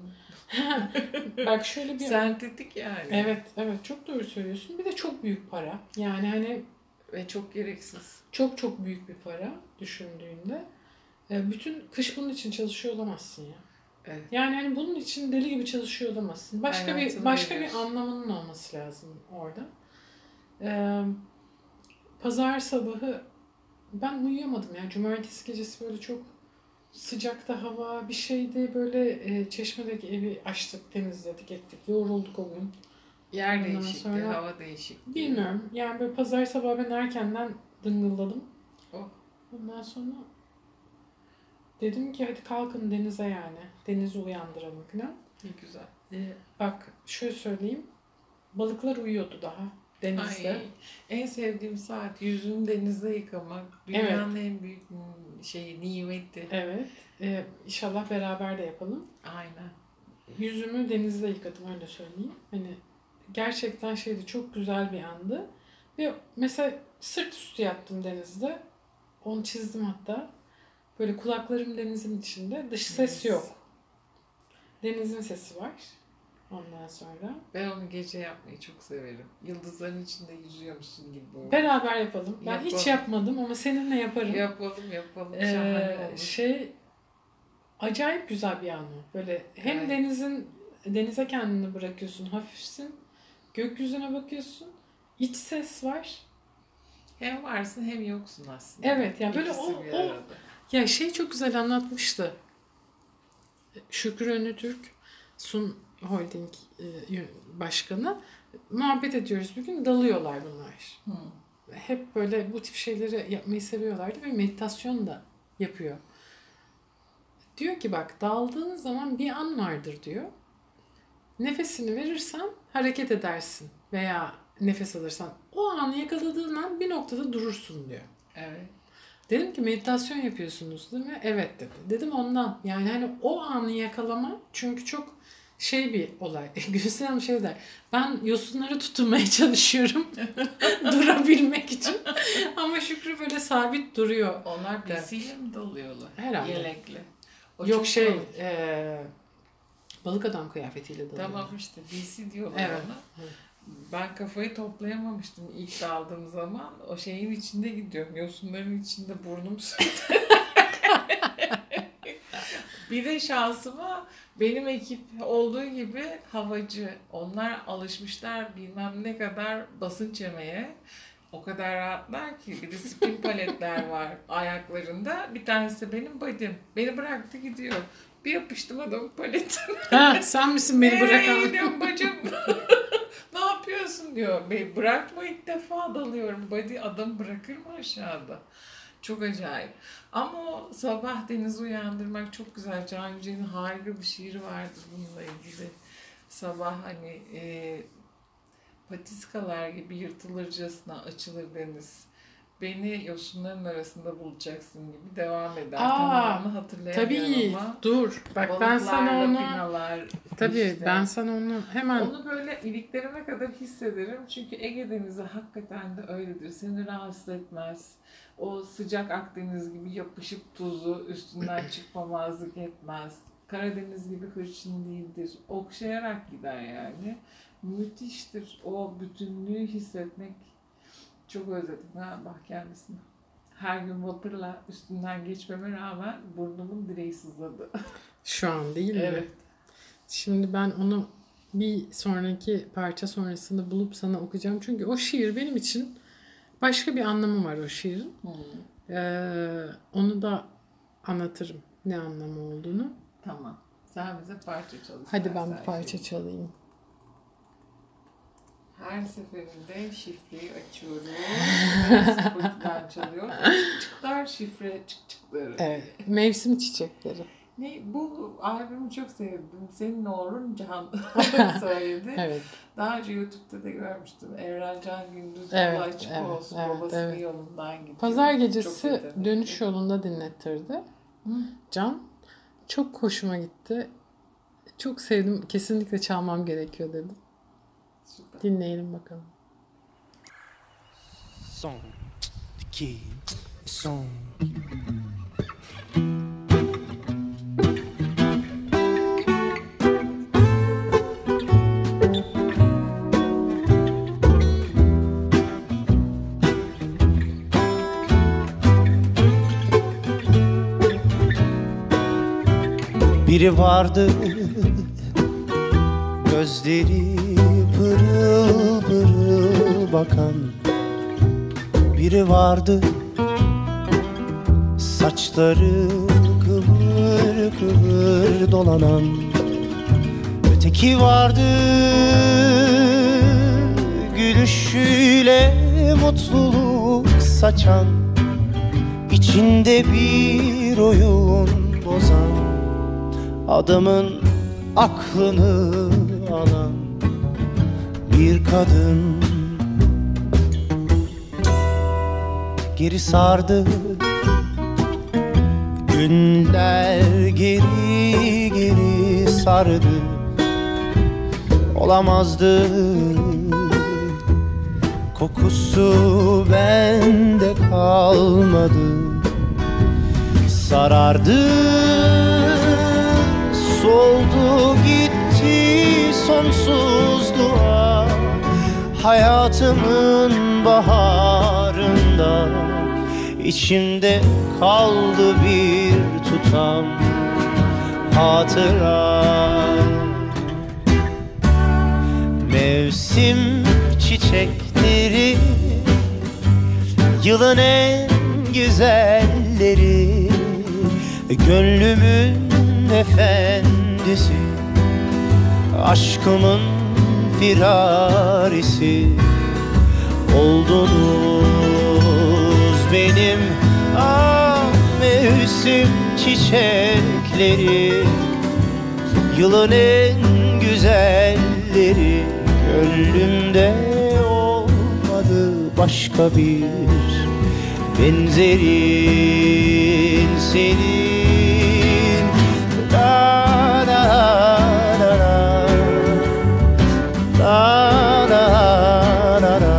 Bak şöyle bir... Sentetik yani. Evet, çok doğru söylüyorsun. Bir de çok büyük para. Yani hani Ve çok gereksiz. çok çok büyük bir para düşündüğünde. Bütün kış bunun için çalışıyor olamazsın ya. Evet. Yani hani bunun için deli gibi çalışıyor olamazsın. Başka Hayatını bir verir. anlamının olması lazım orada. Pazar sabahı ben uyuyamadım ya. Cumartesi gecesi böyle çok sıcakta hava bir şeydi böyle Çeşme'deki evi açtık, temizledik, ettik. Yorulduk o gün. Yer Ondan değişikliği, sonra- hava değişikliği. Bilmiyorum. Yani böyle pazar sabahı ben erkenden dıngılladım. Oh. Ondan sonra dedim ki hadi kalkın denize yani. Denizi uyandıralım falan. Ne güzel. Bak şöyle söyleyeyim. Balıklar uyuyordu daha denizde. Ay, en sevdiğim saat yüzünü denizde yıkamak. Dünyanın en büyük nimeti. Evet. İnşallah beraber de yapalım. Aynen. Yüzümü denizde yıkadım öyle söyleyeyim. Hani gerçekten çok güzel bir andı. Ve mesela sırt üstü yattım denizde. Onu çizdim hatta. Böyle kulaklarım denizin içinde. Dış ses yok. Denizin sesi var. Ondan sonra. Ben onu gece yapmayı çok severim. Yıldızların içinde yüzüyormuşsun gibi olur. Beraber yapalım. Ben hiç Yapalım. yapmadım ama seninle yaparım. Yapalım. Şahane olur. Acayip güzel bir an o. Böyle hem Evet. denize kendini bırakıyorsun, hafifsin. Gökyüzüne bakıyorsun. İç ses var. Hem varsın hem yoksun aslında. Evet yani böyle İkisi bir arada. ya çok güzel anlatmıştı. Şükrü Önütürk, Sun Holding başkanı. Muhabbet ediyoruz bir gün, dalıyorlar bunlar. Hep böyle bu tip şeyleri yapmayı seviyorlardı ve meditasyon da yapıyor. Diyor ki bak daldığın zaman bir an vardır diyor. Nefesini verirsen hareket edersin veya nefes alırsan o anı yakaladığın an bir noktada durursun diyor. Evet. Dedim ki meditasyon yapıyorsunuz değil mi? Evet dedi. Dedim ondan. Yani hani o anı yakalama çünkü çok bir olay. Gülsel Hanım der. Ben yosunları tutunmaya çalışıyorum. Durabilmek için. Ama Şükrü böyle sabit duruyor. Onlar besiyle mi dalıyorlar? Herhalde. Yelekli. O Yok çok balık. balık adam kıyafetiyle dalıyor. Tamam işte BC diyorlar Evet. ona. Ben kafayı toplayamamıştım ilk daldığım zaman. O şeyin içinde gidiyorum. Yosunların içinde burnum sürttü. Bir de şansıma benim ekip olduğu gibi havacı. Onlar alışmışlar bilmem ne kadar basınç yemeye. O kadar rahatlar ki. Bir de spin paletler var ayaklarında. Bir tanesi de benim body'm. Beni bıraktı gidiyor. Bir yapıştım adamın paletine. Ha, sen misin beni Nereye bırakan? gidiyorsun bacım? Ne yapıyorsun diyor. Bırakma ilk defa dalıyorum. Body adam bırakır mı aşağıda? Çok acayip. Ama o sabah denizi uyandırmak çok güzel. Can Yücel'in harika bir şiiri vardır bununla ilgili. Sabah hani patiskalar gibi yırtılırcasına açılır deniz. Beni yosunların arasında bulacaksın gibi devam eder. Tamamını hatırlayamıyorum Tabii. ama. Dur. Bak ben sana Balıklarla onu pinalar, tabii işte. ben sana onu hemen Onu böyle iliklerime kadar hissederim. Çünkü Ege Denizi hakikaten de öyledir. Seni rahatsız etmez. O sıcak Akdeniz gibi yapışıp tuzu üstünden çıkmamazlık etmez. Karadeniz gibi hırçın değildir. Okşayarak gider yani. Müthiştir. O bütünlüğü hissetmek çok özledim. Ha, bak kendisine. Her gün vapurla üstünden geçmeme rağmen burnumun direği sızladı. şu an değil mi? Evet. Şimdi ben onu bir sonraki parça sonrasında bulup sana okuyacağım. Çünkü o şiir benim için başka bir anlamı var o şiirin. Onu da anlatırım ne anlamı olduğunu. Tamam. Sen bize parça çalış. Hadi ben bir parça çalayım. Her seferinde şifreyi açıyorum. Ben Spotify'dan çalıyorum. Çıktıklar şifre çıktıkları. Evet. Mevsim çiçekleri. Bu albümü çok sevdim. Senin Orhun Can söyledi. Evet. Daha önce YouTube'da da görmüştüm. Evren Can Gündüz Evet, yolu açık evet, olsun. evet, Babasının evet. yolundan gidiyor. Pazar Çok gecesi yetenekli. dönüş yolunda dinlettirdi. Can. Çok hoşuma gitti. Çok sevdim. Kesinlikle çalmam gerekiyor dedi. Süper. Dinleyelim bakalım. Son, iki, son. Biri vardı, gözleri pırıl pırıl bakan. Biri vardı, saçları kıvıl vardır dolanan, öteki vardı gülüşüyle mutluluk saçan, içinde bir oyun bozan, adamın aklını alan bir kadın. Geri sardı günler, geri geri sardı. Olamazdı, kokusu bende kalmadı. Sarardı, soldu gitti sonsuzluğa. Hayatımın baharında içimde kaldı bir tutam hatıra. Mevsim çiçekleri, yılın en güzelleri, gönlümün efendisi, aşkımın firarisi oldunuz benim. Ah mevsim çiçekleri, yılın en güzelleri, gönlümde olmadı başka bir benzerin senin. Da da da da da da da da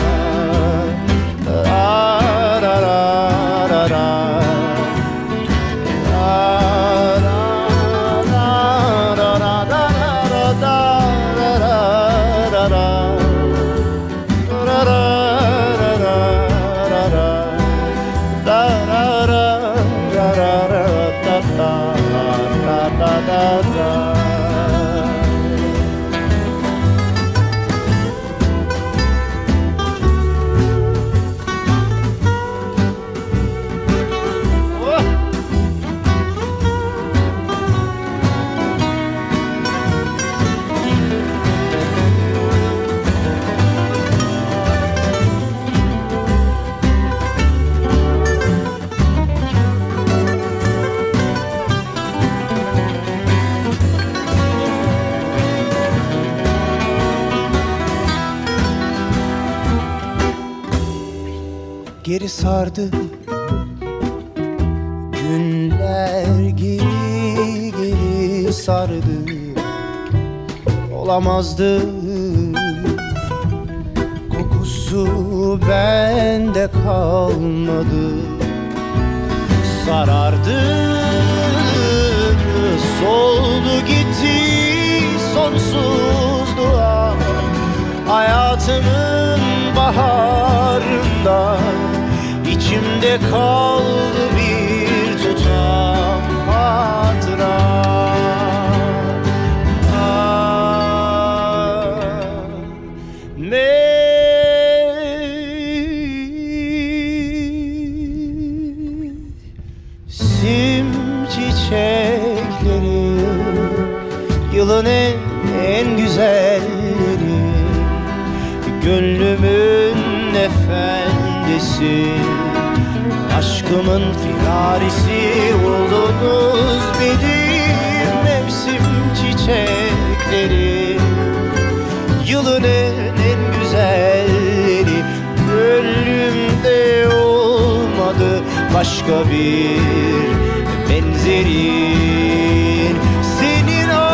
geri sardı günler, geri geri sardı. Olamazdı, kokusu bende kalmadı. Sarardı, soldu gitti sonsuzluğa. Hayatımın baharında İçimde kaldı bir tutam hatıra. Mevsim çiçekleri, yılın en güzelleri, gönlümün efendisi, aşkımın firarisi oldunuz benim. Mevsim çiçekleri, yılın en güzelleri, gönlümde olmadı başka bir benzerin senin. O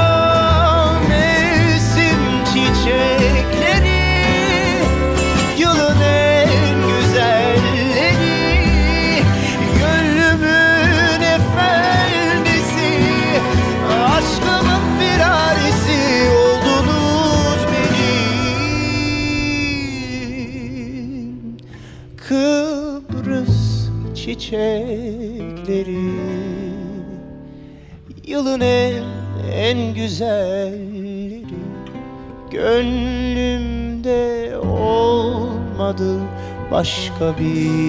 mevsim çiçekleri, yılın en güzelleri, gönlümün efendisi, aşkımın firarisi oldunuz benim. Kıbrıs çiçekleri, yılın en güzelleri, gönlümde olmadı başka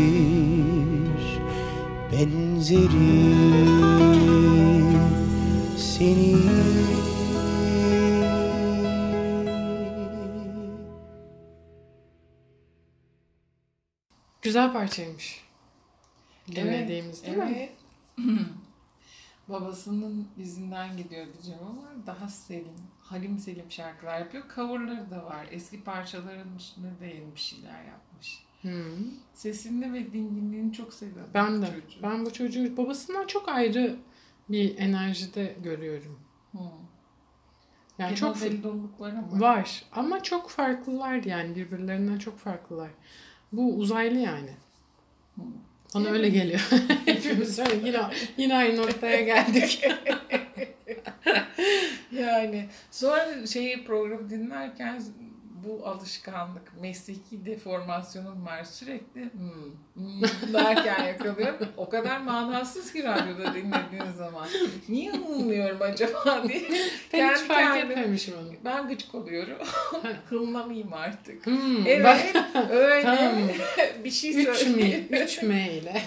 bir benzeri seni. Güzel parçaymış. Dinlediğimiz değil mi? Babasının izinden gidiyor diyeceğim ama daha Halim Selim şarkılar yapıyor. Coverları da var. Eski parçaların üstüne de yeni bir şeyler yapmış. Sesini ve dinginliğini çok seviyorum. Ben de. Çocuğu. Ben bu çocuğu babasından çok ayrı bir enerjide görüyorum. Yani çok Çok deli doluluk var ama. var ama çok farklılar yani birbirlerinden çok farklılar. Bu uzaylı yani. Bana öyle geliyor. Hepimiz öyle yine aynı noktaya geldik. Yani sonra programı dinlerken bu alışkanlık, mesleki deformasyonum var sürekli derken yakalıyorum. O kadar manasız ki radyoda dinlediğiniz zaman. Niye hımlıyorum acaba diye. Ben hiç fark kendime- etmemişim onu. Ben gıcık oluyorum. Hımlamayayım artık. Bak, Evet, öyle Tamam. bir şey 3 söyleyeyim. 3M ile.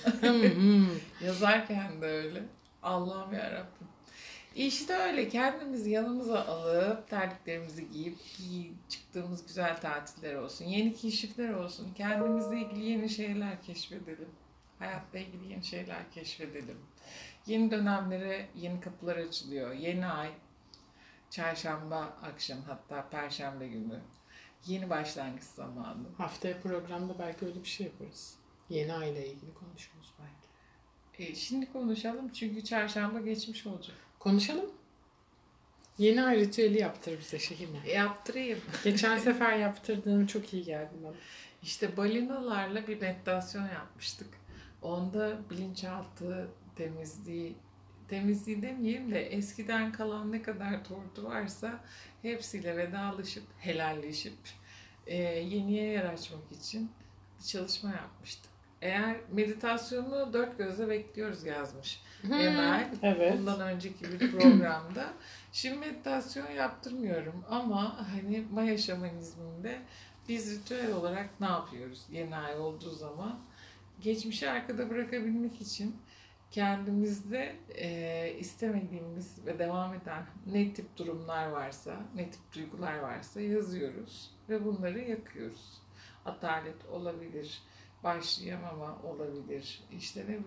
Yazarken de öyle. Allah'ım yarabbim. İşte öyle kendimizi yanımıza alıp terliklerimizi giyip çıktığımız güzel tatiller olsun, yeni keşifler olsun, kendimizle ilgili yeni şeyler keşfedelim. Hayatla ilgili yeni şeyler keşfedelim. Yeni dönemlere yeni kapılar açılıyor. Yeni ay, çarşamba akşam hatta perşembe günü. Yeni başlangıç zamanı. Haftaya programda belki öyle bir şey yaparız. Yeni aile ilgili konuşuruz belki. Şimdi konuşalım çünkü çarşamba geçmiş olacak. Konuşalım. Yeni ay ritüeli yaptır bize Şehime. Yaptırayım. Geçen sefer yaptırdığın çok iyi geldi bana. İşte balinalarla bir meditasyon yapmıştık. Onda bilinçaltı temizliği demeyeyim de eskiden kalan ne kadar tortu varsa hepsiyle vedalaşıp, helalleşip yeniye yer açmak için bir çalışma yapmıştık. Eğer meditasyonu dört gözle bekliyoruz yazmış Emel. Evet. Bundan önceki bir programda. Şimdi meditasyon yaptırmıyorum ama hani Maya şamanizminde biz ritüel olarak ne yapıyoruz yeni ay olduğu zaman? Geçmişi arkada bırakabilmek için kendimizde istemediğimiz ve devam eden ne tip durumlar varsa, ne tip duygular varsa yazıyoruz ve bunları yakıyoruz. Atalet olabilir, başlayamama olabilir, işte ne bileyim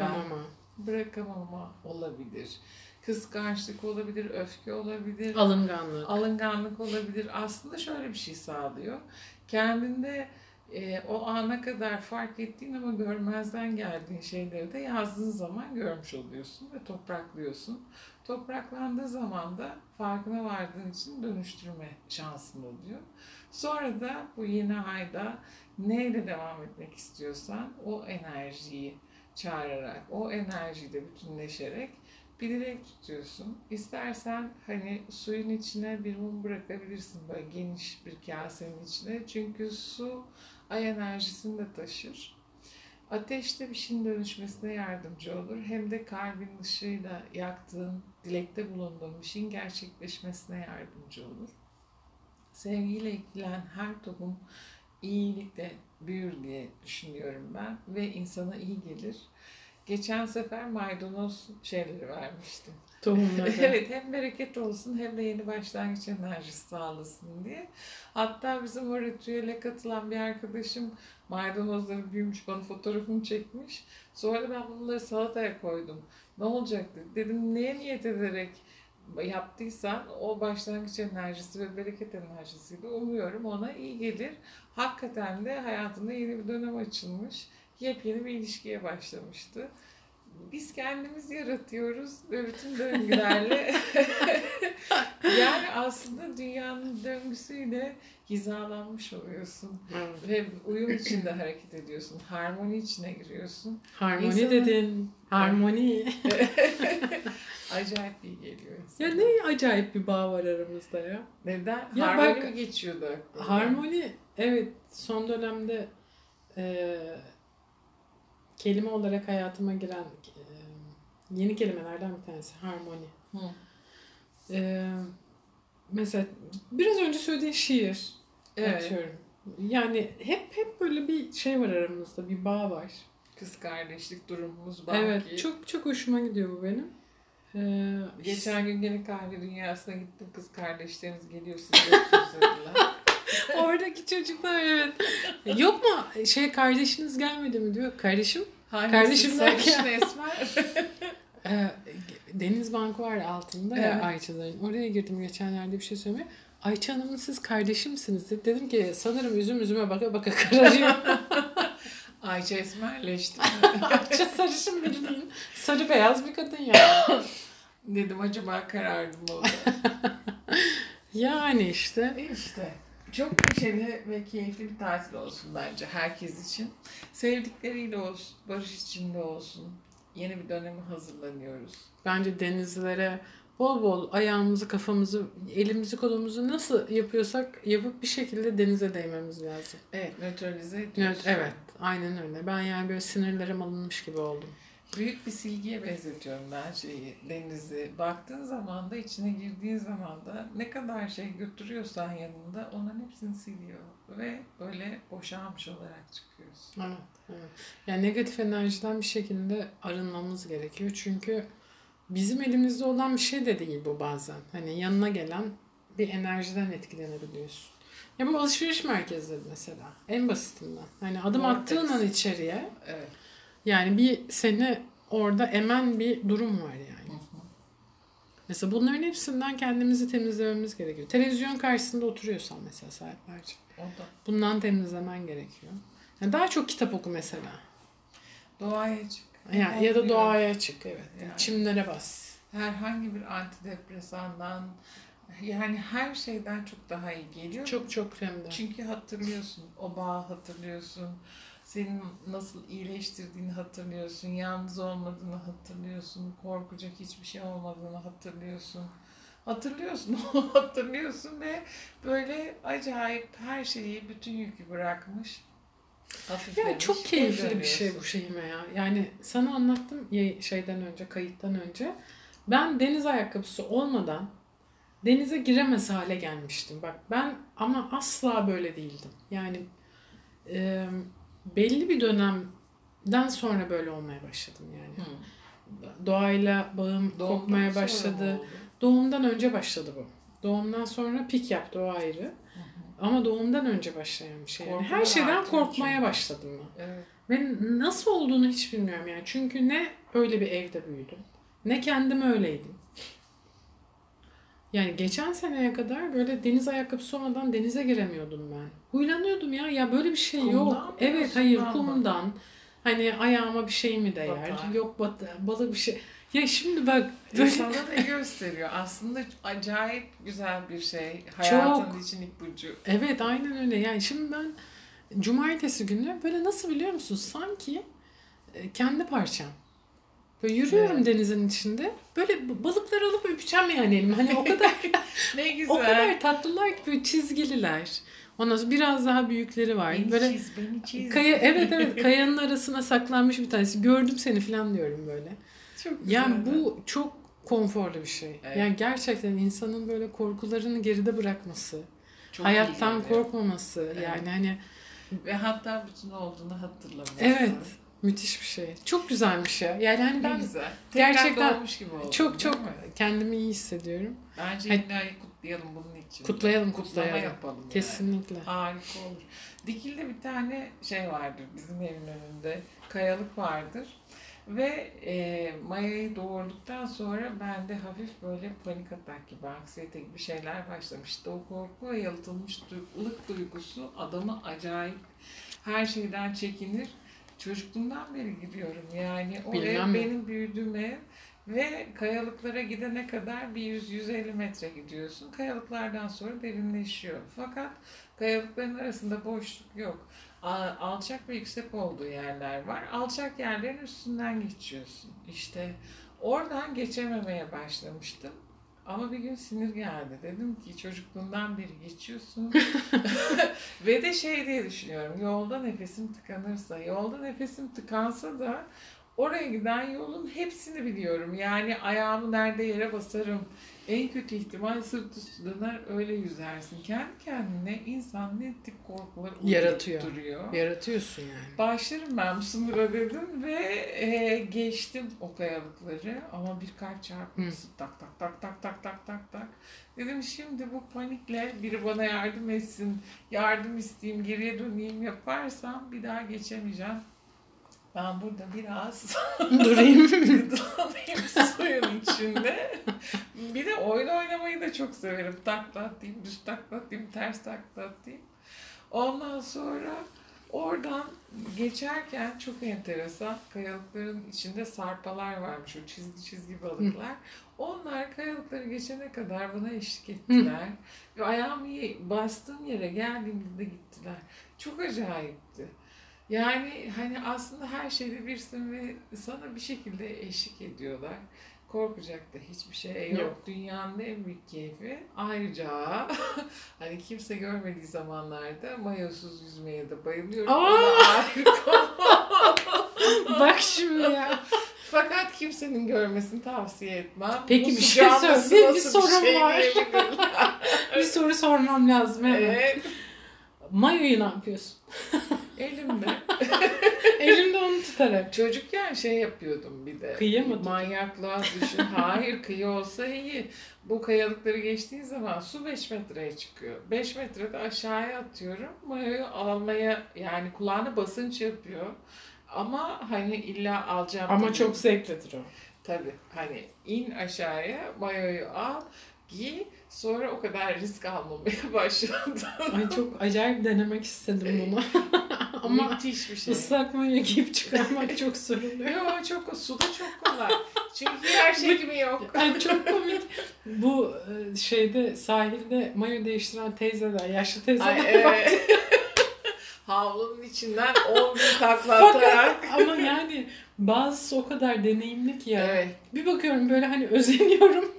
bırakamama olabilir, kıskançlık olabilir, öfke olabilir, alınganlık olabilir. Aslında şöyle bir şey sağlıyor. Kendinde o ana kadar fark ettiğin ama görmezden geldiğin şeyleri de yazdığın zaman görmüş oluyorsun ve topraklıyorsun. Topraklandığı zaman da farkına vardığın için dönüştürme şansın oluyor. Sonra da bu yeni ayda neyle devam etmek istiyorsan o enerjiyi çağırarak, o enerjiyle bütünleşerek bir dilek tutuyorsun. İstersen hani suyun içine bir mum bırakabilirsin böyle geniş bir kasenin içine. Çünkü su ay enerjisini de taşır. Ateşte bir şeyin dönüşmesine yardımcı olur. Hem de kalbin ışığıyla yaktığın, dilekte bulunduğun bir şeyin gerçekleşmesine yardımcı olur. Sevgiyle ekilen her tohum iyilikle büyür diye düşünüyorum ben ve insana iyi gelir. Geçen sefer maydanoz şeyleri vermiştim. Tohumları. Evet, hem bereket olsun hem de yeni başlangıç enerjisi sağlasın diye. Hatta bizim o ritüele katılan bir arkadaşım maydanozları büyümüş, bana fotoğrafını çekmiş. Sonra da ben bunları salataya koydum. Ne olacak dedim, neye niyet ederek yaptıysan o başlangıç enerjisi ve bereket enerjisiyle umuyorum ona iyi gelir. Hakikaten de hayatında yeni bir dönem açılmış. Yepyeni bir ilişkiye başlamıştı. Biz kendimiz yaratıyoruz ve bütün döngülerle yani aslında dünyanın döngüsüyle hizalanmış oluyorsun. Evet. Ve uyum içinde hareket ediyorsun. Harmoni içine giriyorsun. Harmoni İnsanın- dedin. Harmoni. Acayip iyi geliyor insana. Ya ne acayip bir bağ var aramızda ya. Neden? Ya Harmoni bak- mi geçiyordu aklına? Harmoni evet son dönemde kelime olarak hayatıma giren yeni kelimelerden bir tanesi harmoni. Hı. Mesela biraz önce söylediğin şiir Evet. atıyorum. Yani hep böyle bir şey var aramızda, bir bağ var. Kız kardeşlik durumumuz belki. Evet, çok çok hoşuma gidiyor bu benim. Geçen gün gene kahve dünyasına gittim. Kız kardeşleriniz geliyor, siz yoksunuz dediler. Oradaki çocuklar evet. Yok mu kardeşiniz gelmedi mi diyor. Kardeşim. Hangisi? Kardeşim Sarışın derken- esmer. Deniz Bankı var altında Evet. ya Ayça'ların. Oraya girdim geçenlerde bir şey söylemeye. Ayça Hanım'ın siz kardeşimsiniz dedi. Dedim ki sanırım üzüme baka baka kararıyor. Ayça esmerleşti. Ayça sarışın biri değil. Sarı beyaz bir kadın yani. Dedim acaba karardım mı? O da? Yani işte. İşte çok neşeli ve keyifli bir tatil olsun bence herkes için. Sevdikleriyle olsun, barış içinde olsun. Yeni bir döneme hazırlanıyoruz. Bence denizlere bol bol ayağımızı, kafamızı, elimizi, kolumuzu nasıl yapıyorsak yapıp bir şekilde denize değmemiz lazım. Evet, nötralize ediyorsun. Evet, aynen öyle. Ben yani böyle sinirlerim alınmış gibi oldum. Büyük bir silgiye benzetiyorum ben denizi. Baktığın zaman da, içine girdiğin zaman da ne kadar şey götürüyorsan yanında onların hepsini siliyor. Ve böyle boşalmış olarak çıkıyorsun. Evet. Yani negatif enerjiden bir şekilde arınmamız gerekiyor. Çünkü bizim elimizde olan bir şey de değil bu bazen. Hani yanına gelen bir enerjiden etkilenebiliyorsun. Ya bu alışveriş merkezleri mesela. En basitinden. Hani adım Vortex. attığın an içeriye Evet. yani bir seni orada emen bir durum var yani. Mesela bunların hepsinden kendimizi temizlememiz gerekiyor. Televizyon karşısında oturuyorsan mesela saatlerce. O da. Bundan temizlemen gerekiyor. Yani daha çok kitap oku mesela. Doğaya çık. Yani, ya da doğaya çık evet. Yani. Çimlere bas. Herhangi bir antidepresandan, yani her şeyden çok daha iyi geliyor. Çok hem de. Çünkü hatırlıyorsun, o bağı hatırlıyorsun. Senin nasıl iyileştirdiğini hatırlıyorsun. Yalnız olmadığını hatırlıyorsun. Korkacak hiçbir şey olmadığını hatırlıyorsun. Hatırlıyorsun ve böyle acayip her şeyi, bütün yükü bırakmış. Hafiflemiş. Ya çok keyifli bir şey dönüyorsun. bu Şeyime ya. Yani sana anlattım kayıttan önce. Ben deniz ayakkabısı olmadan denize giremez hale gelmiştim. Bak ben ama asla böyle değildim. Yani belli bir dönemden sonra böyle olmaya başladım yani. Doğayla bağım Doğumdan kopmaya sonra başladı. mı oldu? Doğumdan önce başladı bu. Doğumdan sonra pik yaptı o ayrı. Ama doğumdan önce başlayan bir şey. Yani Korkular her şeyden artıyor korkmaya çünkü. başladım ben. Evet. Ve nasıl olduğunu hiç bilmiyorum yani. Çünkü ne öyle bir evde büyüdüm. Ne kendim öyleydim. Yani geçen seneye kadar böyle deniz ayakkabısı olmadan denize giremiyordum ben. Huylanıyordum ya. Ya böyle bir şey Kumdan yok. mı, Evet yosundan hayır mı? kumdan. Hani ayağıma bir şey mi değer? Batar. Yok balık bir şey. Ya şimdi bak böyle Sana da gösteriyor. Aslında acayip güzel bir şey. Hayatın için ipucu. Evet aynen öyle. Yani şimdi ben cumartesi günü böyle nasıl biliyor musun? Sanki kendi parçam. Böyle yürüyorum Evet. denizin içinde. Böyle balıkları alıp öpeceğim yani elime. Hani o kadar Ne güzel. o kadar tatlılar ki böyle çizgililer. Ondan sonra biraz daha büyükleri var. Beni böyle çiz, beni çiz. evet kayanın arasına saklanmış bir tanesi. Gördüm seni falan diyorum böyle. Çok güzel. Yani bu çok konforlu bir şey. Evet. Yani gerçekten insanın böyle korkularını geride bırakması, Çok hayattan iyi geliyor. korkmaması Evet. yani hani Ve hatta bütün olduğunu hatırlaması. evet müthiş bir şey. Çok güzelmiş ya. Yani hani Ne ben güzel. gerçekten Tekrar doğmuş gibi oldum. çok değil mi? kendimi iyi hissediyorum. Bence Hani- İlna'yı kutlayalım bunun için. Kutlayalım. Kutlama yapalım yani. Kesinlikle. Harika olur. Dikil'de bir tane şey vardır bizim evin önünde. Kayalık vardır. Ve Maya'yı doğurduktan sonra bende hafif böyle panik atak gibi, anksiyete gibi şeyler başlamıştı. O korku ve yalıtılmış ılık duygusu adamı acayip her şeyden çekinir. Çocukluğumdan beri gidiyorum. Yani o Bilmem ev mi? benim büyüdüğüm ev. Ve kayalıklara gidene kadar bir 100-150 metre gidiyorsun. Kayalıklardan sonra derinleşiyor. Fakat kayalıkların arasında boşluk yok. Alçak ve yüksek olduğu yerler var. Alçak yerlerin üstünden geçiyorsun. İşte oradan geçememeye başlamıştım. Ama bir gün sinir geldi. Dedim ki çocukluğundan beri geçiyorsun. Ve de şey diye düşünüyorum. Yolda nefesim tıkanırsa, yolda nefesim tıkansa da oraya giden yolun hepsini biliyorum. Yani ayağımı nerede yere basarım, En kötü ihtimal sırt üstü döner öyle yüzersin. Kendi kendine insan ne tip korkular Yaratıyor. duruyor. Yaratıyorsun yani. Başlarım ben bu sınıra dedim ve geçtim o kayalıkları ama bir kalp çarpması tak tak tak tak tak tak tak tak. Dedim şimdi bu panikle biri bana yardım etsin, yardım isteyeyim, geriye döneyim yaparsam bir daha geçemeyeceğim. Ben burada biraz Durayım. gıdılanayım suyun içinde. Bir de oyun oynamayı da çok severim. Takla atayım, düz takla atayım, ters takla atayım. Ondan sonra oradan geçerken çok enteresan kayalıkların içinde sarpalar varmış. O çizgi çizgi balıklar. Onlar kayalıkları geçene kadar bana eşlik ettiler. Ve ayağımı bastığım yere geldiğimde de gittiler. Çok acayipti. Yani hani aslında her şeyde birsin ve sana bir şekilde eşlik ediyorlar. Korkacak da hiçbir şey yok. Yok. Dünyanın en büyük keyfi. Ayrıca hani kimse görmediği zamanlarda mayosuz yüzmeye de bayılıyorum. O da ayrı konu. Bak şimdi ya. Fakat kimsenin görmesini tavsiye etmem. Peki Bu bir şey sıcağın söyleyeyim. Bir nasıl sorum şey var. diyebilirler. Bir soru sormam lazım hemen. Evet. Mayoyu ne yapıyorsun? Elimde. Elimde onu tutarak. Çocukken şey yapıyordum bir de. Kıyı mı tutun? Manyaklığa düşün. Hayır, kıyı olsa iyi. Bu kayalıkları geçtiğin zaman su 5 metreye çıkıyor. 5 metrede aşağıya atıyorum. Mayoyu almaya yani kulağına basınç yapıyor. Ama hani illa alacağım. Ama değil. çok zevklidir o. Tabii hani in aşağıya mayoyu al. Giy. Sonra o kadar risk almamaya başladım. Ay çok acayip denemek istedim bunu. Ama müthiş bir şey. ıslak mayo giyip çıkarmak çok zor oluyor. Yok çok suda çok kolay. Çünkü her şey gibi yok. Ay çok komik. Bu şeyde sahilde mayo değiştiren teyzeler, yaşlı teyzeler Ay, var. evet. Havlunun içinden 10 bin takla atarak. Fakat ama yani bazısı o kadar deneyimli ki ya. Evet. Bir bakıyorum böyle hani özeniyorum.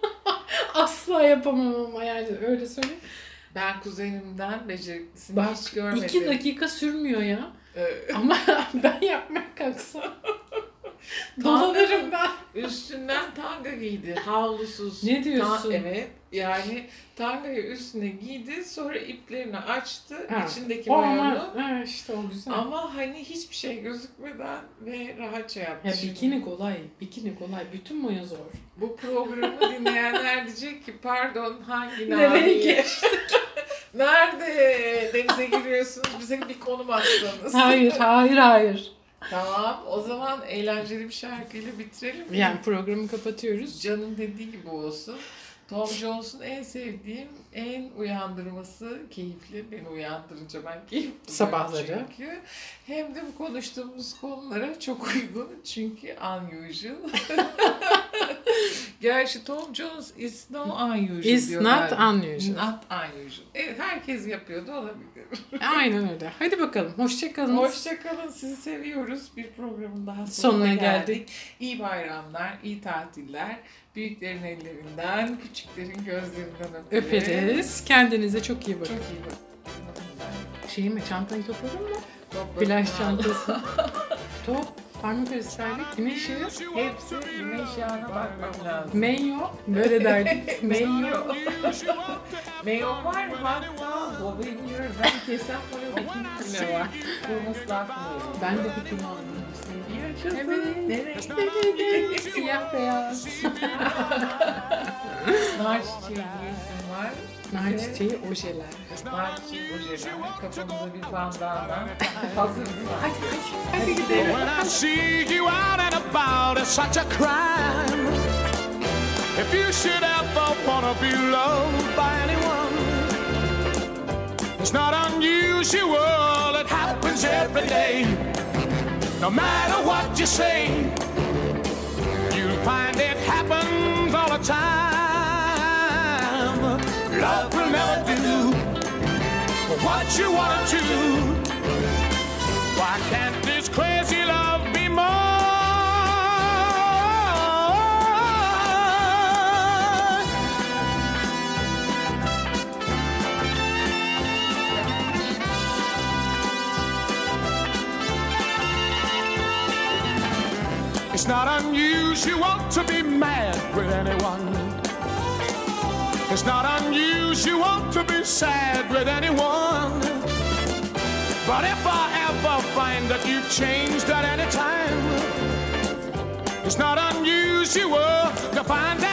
Asla yapamam ama yani öyle söyleyeyim. Ben kuzenimden beceriklisini Bak hiç görmedim. 2 dakika sürmüyor ya. Evet. Ama ben yapmaya kalksam dolanırım ben. Üstünden tanga giydi. Havlusuz. Ne diyorsun? Evet. Yani tangayı üstüne giydi. Sonra iplerini açtı. Ha, İçindeki O mayonu. ama işte o güzel. Ama hani hiçbir şey gözükmeden ve rahatça yaptı. Ya Şimdi bikini kolay, bikini kolay. Bütün mayo zor. bu programı dinleyenler diyecek ki pardon hangi Nereye nahiye? geçtik? Nerede denize giriyorsunuz? Bize bir konum atsanız. Hayır. Tamam. O zaman eğlenceli bir şarkıyla bitirelim mi? Yani programı kapatıyoruz. Can'ın dediği gibi olsun. Tom Jones'un en sevdiğim, en uyandırması keyifli. Beni uyandırınca ben keyif buluyorum Sabahları. çünkü. Hem de bu konuştuğumuz konulara çok uygun. Çünkü unusual. Gerçi Tom Jones is no unusual It's diyorlar. not unusual. Not unusual. Evet, herkes yapıyordu olabilir. Aynen öyle. Hadi bakalım. Hoşçakalın. Hoşçakalın. Sizi seviyoruz. Bir programın daha Sonuna geldik. İyi bayramlar, iyi tatiller. Büyüklerin ellerinden, küçüklerin gözlerinden Öperiz. Kendinize çok iyi bakın. Çok iyi bakın. Şey mi? Çantayı topladın mı? Topladım Flash ben. çantası. Top. Parmak arası verdik. Güneş yağı. Hepsi güneş yağına bakmam lazım. Menyo. Böyle derdik. Menyo. Menyo var mı? Hatta o benim gözden kesen mayo bikini bile var. Kurması daha kolay. Ben de bir kilo aldım. Yaşasın. Evet. Nereye? Siyah beyaz. Nar çiçeği giyesim var. Nar çiçeği ojeler. Nar çiçeği ojeler. Kafamıza bir bandana. Hazır Hadi gidelim. When I see you out and about, it's such a crime. If you should ever wanna be loved by anyone, it's not unusual, it happens every day. No matter what you say, you'll find it happens all the time. Love will never do what you want to. Why can't this crazy love be more? It's not unusual to be mad with anyone. It's not unusual to be sad with anyone. But if I ever find that you've changed at any time, it's not unusual to find that